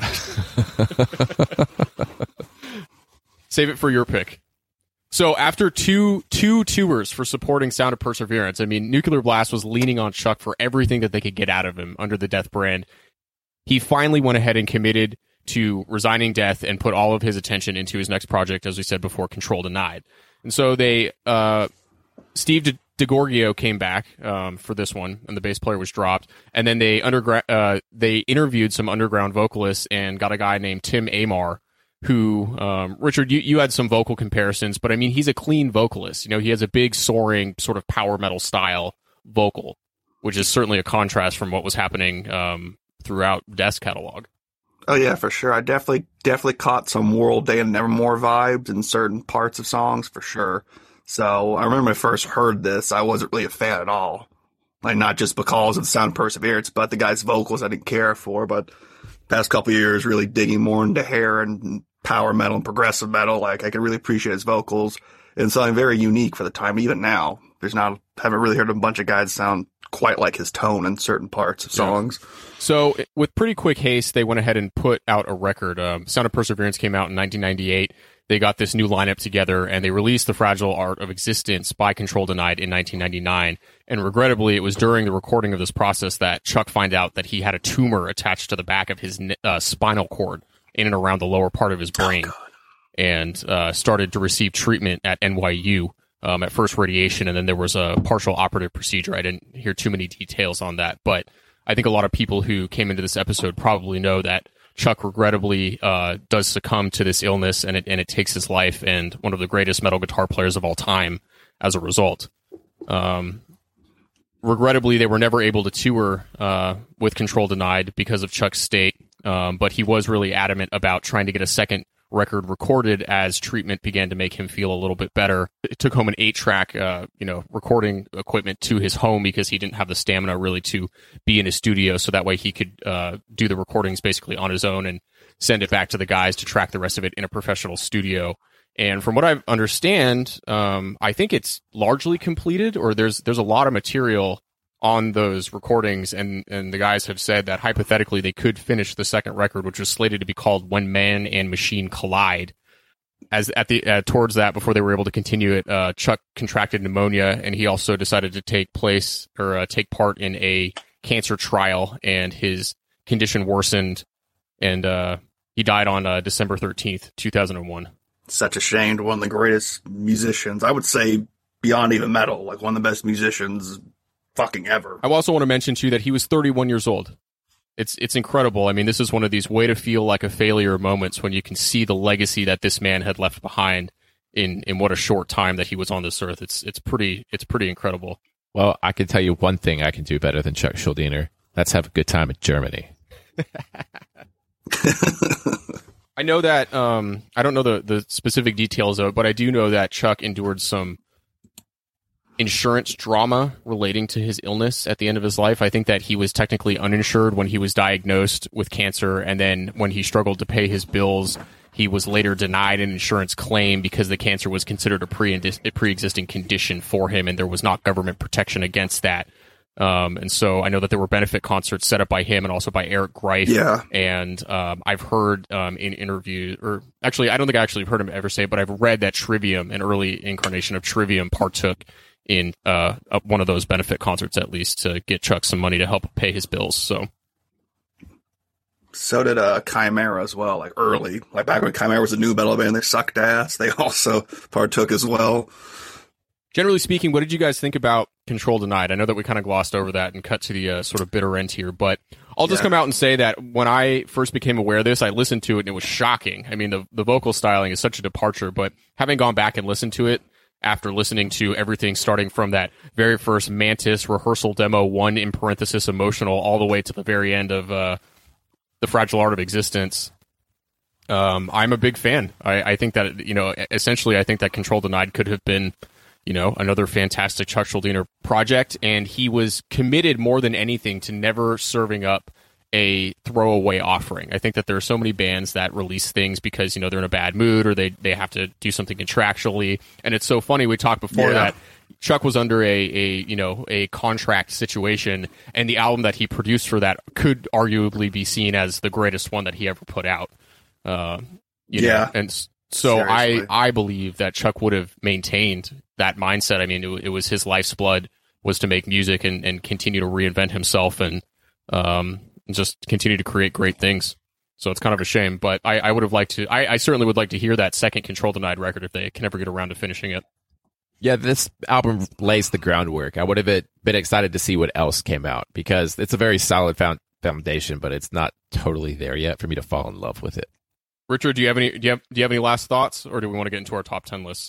Save it for your pick. So after two tours for supporting Sound of Perseverance, I mean, Nuclear Blast was leaning on Chuck for everything that they could get out of him under the Death brand. He finally went ahead and committed to resigning Death and put all of his attention into his next project, as we said before, Control Denied. And so they Steve DeGorgio came back for this one, and the bass player was dropped. And then they interviewed some underground vocalists and got a guy named Tim Amar, who, Richard, you had some vocal comparisons, but I mean, he's a clean vocalist. You know, he has a big, soaring, sort of power metal style vocal, which is certainly a contrast from what was happening throughout Death's catalog. Oh yeah, for sure. I definitely caught some World Day and Nevermore vibes in certain parts of songs, for sure. So I remember when I first heard this, I wasn't really a fan at all. Like, not just because of the sound of Perseverance, but the guy's vocals I didn't care for. But past couple of years, really digging more into hair and power metal and progressive metal, like, I can really appreciate his vocals and something very unique for the time. Even now, haven't really heard a bunch of guys sound quite like his tone in certain parts of songs. Yeah. So with pretty quick haste, they went ahead and put out a record. Sound of Perseverance came out in 1998. They got this new lineup together, and they released The Fragile Art of Existence by Control Denied in 1999. And regrettably, it was during the recording of this process that Chuck found out that he had a tumor attached to the back of his spinal cord in and around the lower part of his brain, and started to receive treatment at NYU. At first radiation, and then there was a partial operative procedure. I didn't hear too many details on that, but I think a lot of people who came into this episode probably know that Chuck regrettably does succumb to this illness, and it takes his life, and one of the greatest metal guitar players of all time as a result. Regrettably, they were never able to tour with Control Denied because of Chuck's state, but he was really adamant about trying to get a second record recorded as treatment began to make him feel a little bit better. It took home an 8-track, recording equipment to his home because he didn't have the stamina really to be in his studio. So that way he could do the recordings basically on his own and send it back to the guys to track the rest of it in a professional studio. And from what I understand, I think it's largely completed, or there's a lot of material on those recordings, and the guys have said that hypothetically they could finish the second record, which was slated to be called When Man and Machine Collide. As towards that, before they were able to continue it, Chuck contracted pneumonia, and he also decided to take part in a cancer trial, and his condition worsened, and he died on December 13th, 2001. Such a shame to one of the greatest musicians, I would say, beyond even metal, like one of the best musicians fucking ever. I also want to mention too that he was 31 years old. It's incredible. I mean, this is one of these way to feel like a failure moments when you can see the legacy that this man had left behind in what a short time that he was on this earth. It's pretty incredible. Well, I can tell you one thing I can do better than Chuck Schuldiner. That's have a good time in Germany. I know that I don't know the specific details of it, but I do know that Chuck endured some insurance drama relating to his illness at the end of his life. I think that he was technically uninsured when he was diagnosed with cancer, and then when he struggled to pay his bills, he was later denied an insurance claim because the cancer was considered a pre-existing condition for him, and there was not government protection against that. And so I know that there were benefit concerts set up by him and also by Eric Greif. Yeah. And I've heard in interviews, or actually, I don't think I actually heard him ever say it, but I've read that Trivium, an early incarnation of Trivium, partook in one of those benefit concerts, at least, to get Chuck some money to help pay his bills. So did Chimera as well, like early. Like back when Chimera was a new metal band, they sucked ass. They also partook as well. Generally speaking, what did you guys think about Control Denied? I know that we kind of glossed over that and cut to the sort of bitter end here, but I'll just come out and say that when I first became aware of this, I listened to it and it was shocking. I mean, the vocal styling is such a departure, but having gone back and listened to it, after listening to everything starting from that very first Mantis rehearsal demo 1 in parenthesis emotional all the way to the very end of The Fragile Art of Existence, I'm a big fan. I think that, essentially I think that Control Denied could have been, another fantastic Chuck Schuldiner project, and he was committed more than anything to never serving up a throwaway offering. I think that there are so many bands that release things because, they're in a bad mood or they have to do something contractually. And it's so funny. We talked before that Chuck was under a contract situation, and the album that he produced for that could arguably be seen as the greatest one that he ever put out. And so I believe that Chuck would have maintained that mindset. I mean, it was his life's blood was to make music and continue to reinvent himself and just continue to create great things. So it's kind of a shame, but I would have liked to. I certainly would like to hear that second Control Denied record if they can ever get around to finishing it. Yeah, this album lays the groundwork. I would have been excited to see what else came out because it's a very solid foundation, but it's not totally there yet for me to fall in love with it. Richard, do you have any last thoughts, or do we want to get into our top 10 lists?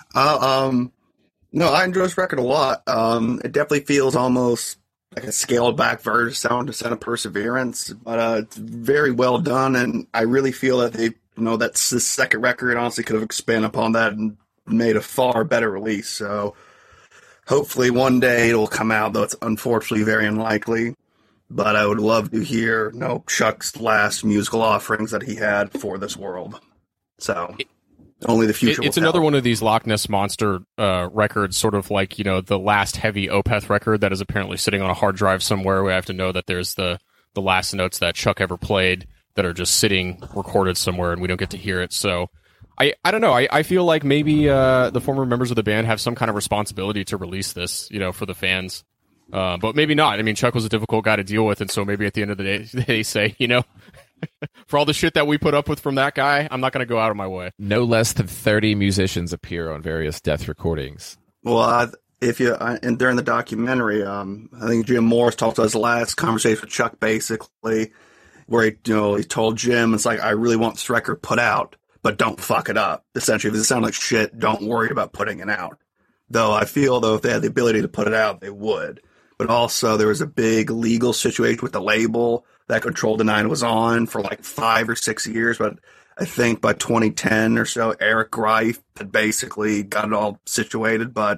No, I enjoy this record a lot. It definitely feels almost like a scaled back version of Sound of Perseverance, but it's very well done, and I really feel that that's the second record honestly could have expanded upon that and made a far better release. So hopefully one day it'll come out, though it's unfortunately very unlikely. But I would love to hear Chuck's last musical offerings that he had for this world. So only the future will It's tell. another one of these Loch Ness Monster records, sort of like, the last heavy Opeth record that is apparently sitting on a hard drive somewhere. We have to know that there's the last notes that Chuck ever played that are just sitting recorded somewhere and we don't get to hear it. So I don't know. I feel like maybe the former members of the band have some kind of responsibility to release this, for the fans. But maybe not. I mean, Chuck was a difficult guy to deal with, and so maybe at the end of the day, they say, for all the shit that we put up with from that guy, I'm not going to go out of my way. No less than 30 musicians appear on various Death recordings. Well, and during the documentary, I think Jim Morris talked about his last conversation with Chuck, basically, where he told Jim, it's like, I really want this record put out, but don't fuck it up. Essentially, if it sounds like shit, don't worry about putting it out. Though I feel, if they had the ability to put it out, they would. But also, there was a big legal situation with the label that Control Denied was on for like 5 or 6 years. But I think by 2010 or so, Eric Greif had basically got it all situated. But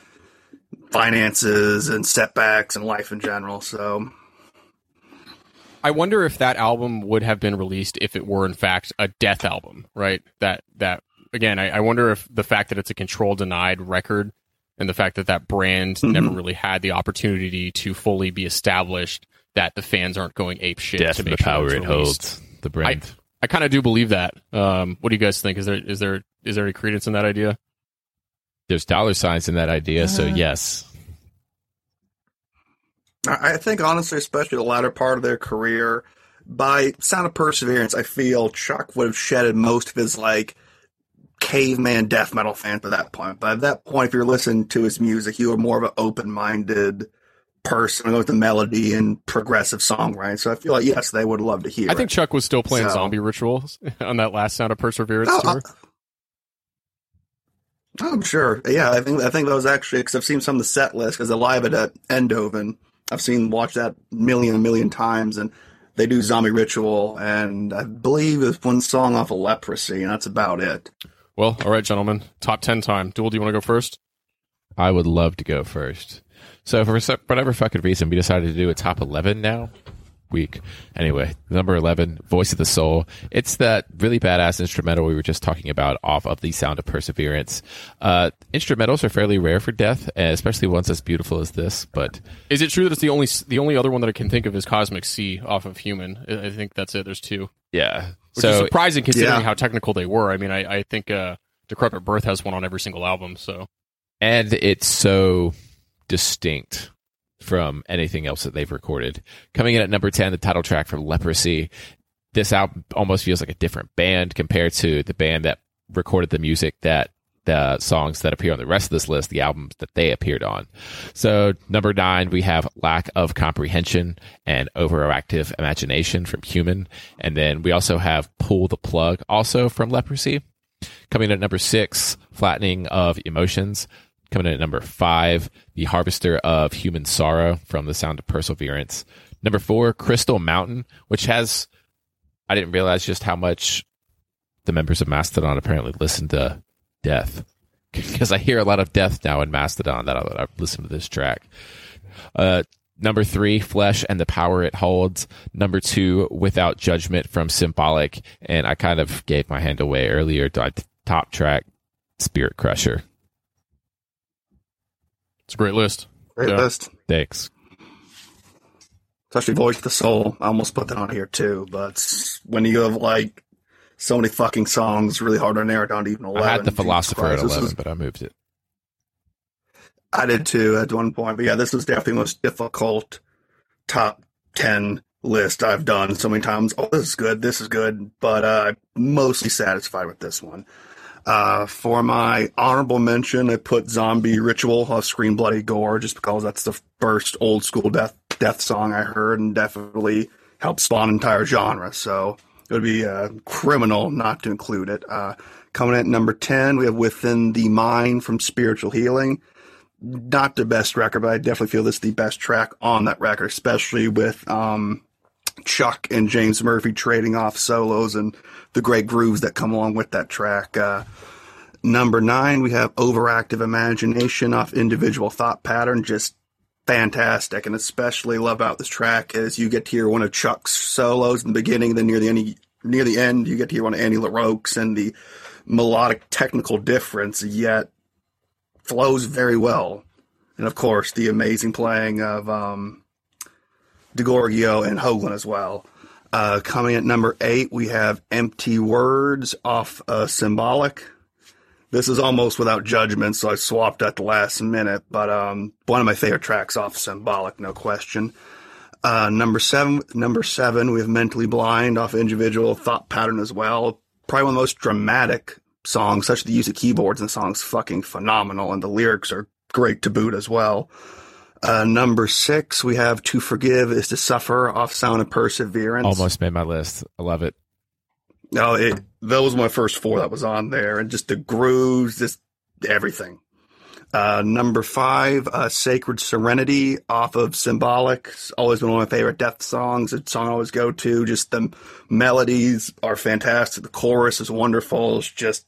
finances and setbacks and life in general. So I wonder if that album would have been released if it were in fact a Death album, right? That again, I wonder if the fact that it's a Control Denied record and the fact that brand never really had the opportunity to fully be established, that the fans aren't going ape shit Death to and make the sure power it's it released. holds. The brand. I kind of do believe that. What do you guys think? Is there any credence in that idea? There's dollar signs in that idea, so yes. I think, honestly, especially the latter part of their career, by Sound of Perseverance, I feel Chuck would have shedded most of his, caveman death metal fan by that point. But at that point, if you're listening to his music, you were more of an open-minded person with the melody and progressive songwriting. So I feel like, yes, they would love to hear I think it. Chuck was still playing Zombie Rituals on that last Sound of Perseverance tour. I'm sure. Yeah, I think that was actually, because I've seen some of the set list, because they're live at Eindhoven. I've watched that a million times, and they do Zombie Ritual, and I believe it's one song off of Leprosy, and that's about it. Well, all right, gentlemen. Top 10 time. Duel, do you want to go first? I would love to go first. So for whatever fucking reason, we decided to do a top 11 now. Week. Anyway, number 11, Voice of the Soul. It's that really badass instrumental we were just talking about off of the Sound of Perseverance. Instrumentals are fairly rare for Death, especially ones as beautiful as this. But is it true that it's the only other one that I can think of is Cosmic Sea off of Human? I think that's it. There's two. Yeah. Which is surprising considering how technical they were. I mean, I think Decrepit Birth has one on every single album. So, and it's so distinct from anything else that they've recorded. Coming in at number 10, the title track from Leprosy. This album almost feels like a different band compared to the band that recorded the music, that the songs that appear on the rest of this list, the albums that they appeared on. So number 9, we have Lack of Comprehension and Overactive Imagination from Human. And then we also have Pull the Plug, also from Leprosy. Coming in at number 6, Flattening of Emotions. Coming in at number 5, The Harvester of Human Sorrow from the Sound of Perseverance. Number 4, Crystal Mountain, which has, I didn't realize just how much the members of Mastodon apparently listen to Death. Because I hear a lot of Death now in Mastodon that I've listened to this track. Number 3, Flesh and the Power It Holds. Number 2, Without Judgment from Symbolic. And I kind of gave my hand away earlier to top track, Spirit Crusher. It's a great list. Great list. Thanks. Especially Voice of the Soul. I almost put that on here too, but when you have so many fucking songs, really hard to narrow it down to even 11. I had The Philosopher at 11, but I moved it. I did too at one point, but yeah, this was definitely the most difficult top 10 list I've done so many times. Oh, this is good, but I'm mostly satisfied with this one. For my honorable mention, I put Zombie Ritual off Scream Bloody Gore, just because that's the first old school death song I heard, and definitely helped spawn an entire genre. So it would be criminal not to include it. Coming at number 10, we have Within the Mind from Spiritual Healing. Not the best record, but I definitely feel this is the best track on that record, especially with Chuck and James Murphy trading off solos and the great grooves that come along with that track. Number 9, we have Overactive Imagination off Individual Thought Pattern. Just fantastic, and especially love about this track is you get to hear one of Chuck's solos in the beginning, then near the end, you get to hear one of Annie LaRoque's, and the melodic technical difference yet flows very well. And of course, the amazing playing of DeGorgio and Hoagland as well. Coming at number 8, we have Empty Words off Symbolic. This is almost without judgment, so I swapped at the last minute, but one of my favorite tracks off Symbolic, no question. Number seven, we have Mentally Blind off Individual Thought Pattern as well. Probably one of the most dramatic songs, such the use of keyboards in the song's fucking phenomenal, and the lyrics are great to boot as well. Number 6, we have To Forgive Is to Suffer off Sound of Perseverance. Almost made my list. I love it. No, that was my first 4 that was on there, and just the grooves, just everything. Number 5, Sacred Serenity off of Symbolic. It's always been one of my favorite death songs. It's a song I always go to. Just the melodies are fantastic. The chorus is wonderful. It's just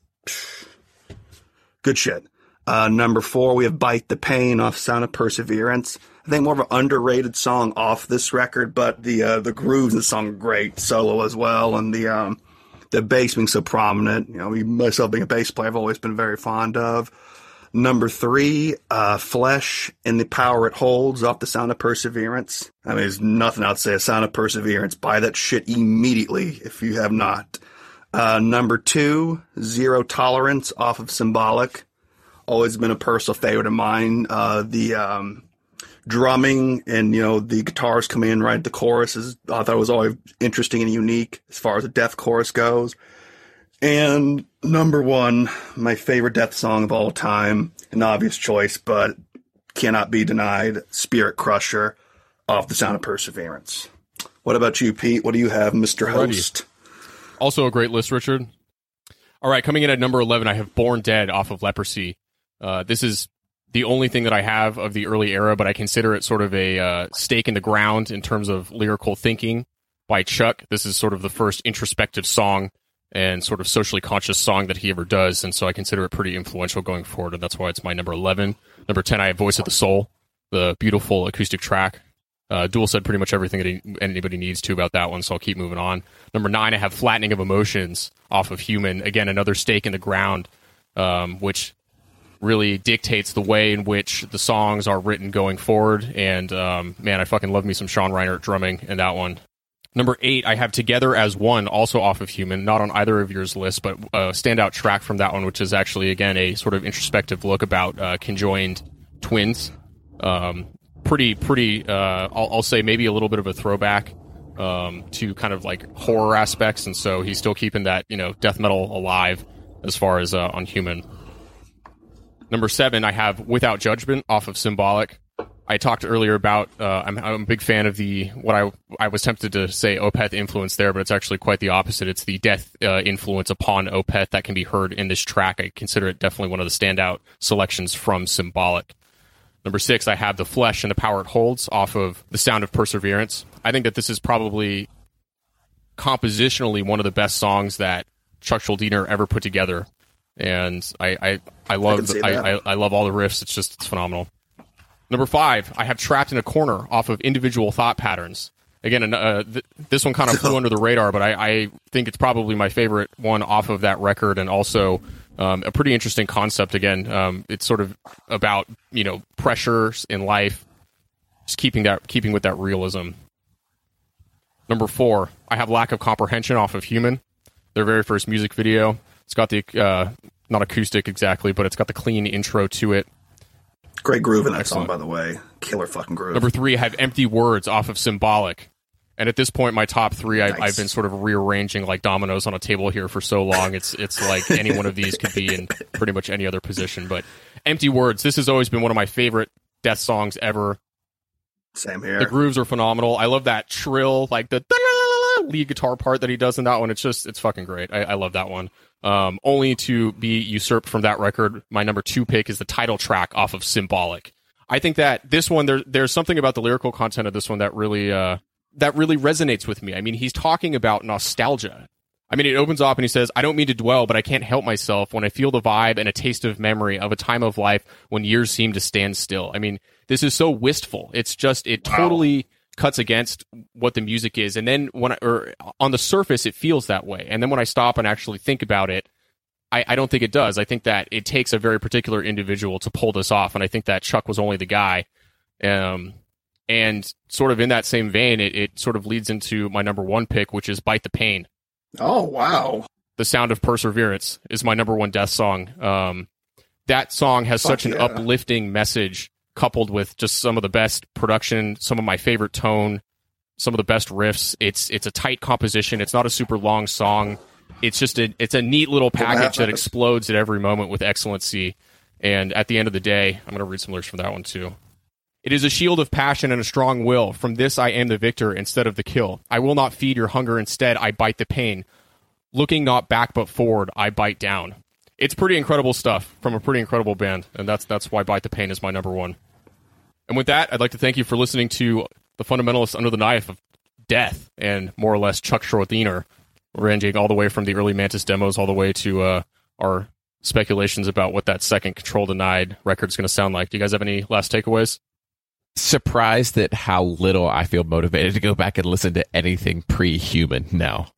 good shit. Number 4, we have Bite the Pain off Sound of Perseverance. I think more of an underrated song off this record, but the grooves in the song are great. Solo as well, and the bass being so prominent. You know, myself being a bass player, I've always been very fond of. Number 3, Flesh and the Power It Holds off the Sound of Perseverance. I mean, there's nothing else to say. A Sound of Perseverance. Buy that shit immediately if you have not. Number 2, Zero Tolerance off of Symbolic. Always been a personal favorite of mine. The drumming and, the guitars come in right at the chorus. I thought it was always interesting and unique as far as the death chorus goes. And number 1, my favorite death song of all time, an obvious choice, but cannot be denied, Spirit Crusher off the Sound of Perseverance. What about you, Pete? What do you have, Mr. Host? Also a great list, Richard. All right, coming in at number 11, I have Born Dead off of Leprosy. This is the only thing that I have of the early era, but I consider it sort of a stake in the ground in terms of lyrical thinking by Chuck. This is sort of the first introspective song and sort of socially conscious song that he ever does, and so I consider it pretty influential going forward, and that's why it's my number 11. Number 10, I have Voice of the Soul, the beautiful acoustic track. Duel said pretty much everything that anybody needs to about that one, so I'll keep moving on. Number 9, I have Flattening of Emotions off of Human. Again, another stake in the ground, which really dictates the way in which the songs are written going forward, and man, I fucking love me some Sean Reinert drumming in that one. Number 8, I have Together as One, also off of Human, not on either of yours lists, but a standout track from that one, which is actually, again, a sort of introspective look about conjoined twins. Pretty, I'll say maybe a little bit of a throwback to kind of like horror aspects, and so he's still keeping that, death metal alive as far as on Human. Number 7, I have Without Judgment off of Symbolic. I talked earlier about, I'm a big fan of what I was tempted to say Opeth influence there, but it's actually quite the opposite. It's the death influence upon Opeth that can be heard in this track. I consider it definitely one of the standout selections from Symbolic. Number 6, I have The Flesh and the Power It Holds off of The Sound of Perseverance. I think that this is probably compositionally one of the best songs that Chuck Schuldiner ever put together. And I love I love all the riffs. It's phenomenal. Number 5, I have Trapped in a Corner off of Individual Thought Patterns. Again, this one kind of flew under the radar, but I think it's probably my favorite one off of that record, and also a pretty interesting concept. Again, it's sort of about pressures in life, just keeping with that realism. Number 4, I have Lack of Comprehension off of Human, their very first music video. It's got the not acoustic exactly, but it's got the clean intro to it. Great groove in that song, by the way. Killer fucking groove. Number 3, I have Empty Words off of Symbolic. And at this point, my top three, Nice. I've been sort of rearranging like dominoes on a table here for so long. It's like any one of these could be in pretty much any other position. But Empty Words, this has always been one of my favorite Death songs ever. Same here. The grooves are phenomenal. I love that shrill, like the lead guitar part that he does in that one. It's fucking great. I love that one. Only to be usurped from that record, my number 2 pick is the title track off of Symbolic. I think that this one, there's something about the lyrical content of this one that really resonates with me. I mean, he's talking about nostalgia. I mean, it opens up and he says, I don't mean to dwell, but I can't help myself when I feel the vibe and a taste of memory of a time of life when years seem to stand still. I mean, this is so wistful. It's just, it totally cuts against what the music is. And then on the surface, it feels that way. And then when I stop and actually think about it, I don't think it does. I think that it takes a very particular individual to pull this off. And I think that Chuck was only the guy. And sort of in that same vein, it sort of leads into my number 1 pick, which is Bite the Pain. Oh, wow. The Sound of Perseverance is my number 1 Death song. That song has such an uplifting message, coupled with just some of the best production, some of my favorite tone, some of the best riffs. It's a tight composition. It's not a super long song. It's just it's a neat little package that explodes at every moment with excellency. And at the end of the day, I'm going to read some lyrics from that one too. It is a shield of passion and a strong will. From this I am the victor instead of the kill. I will not feed your hunger. Instead, I bite the pain. Looking not back but forward, I bite down. It's pretty incredible stuff from a pretty incredible band, and that's why Bite the Pain is my number 1. And with that, I'd like to thank you for listening to The Fundamentalists Under the Knife of Death, and more or less Chuck Schroethiner, ranging all the way from the early Mantis demos all the way to our speculations about what that second Control Denied record is going to sound like. Do you guys have any last takeaways? Surprised at how little I feel motivated to go back and listen to anything pre-Human now.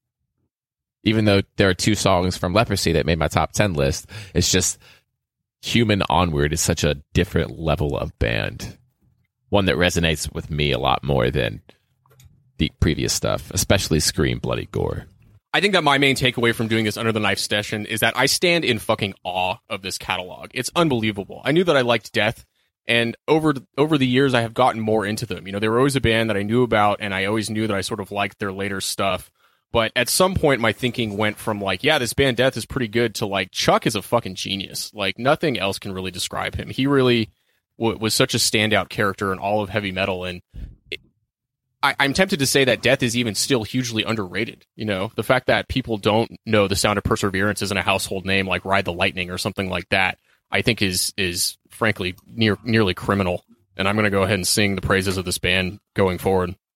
Even though there are 2 songs from Leprosy that made my top 10 list, it's just Human onward is such a different level of band. One that resonates with me a lot more than the previous stuff, especially Scream, Bloody Gore. I think that my main takeaway from doing this Under the Knife session is that I stand in fucking awe of this catalog. It's unbelievable. I knew that I liked Death, and over the years I have gotten more into them. You know, they were always a band that I knew about, and I always knew that I sort of liked their later stuff. But at some point, my thinking went from like, yeah, this band Death is pretty good to like, Chuck is a fucking genius. Like, nothing else can really describe him. He really was such a standout character in all of heavy metal. And I'm tempted to say that Death is even still hugely underrated. You know, the fact that people don't know The Sound of Perseverance isn't a household name like Ride the Lightning or something like that, I think is frankly nearly criminal. And I'm going to go ahead and sing the praises of this band going forward.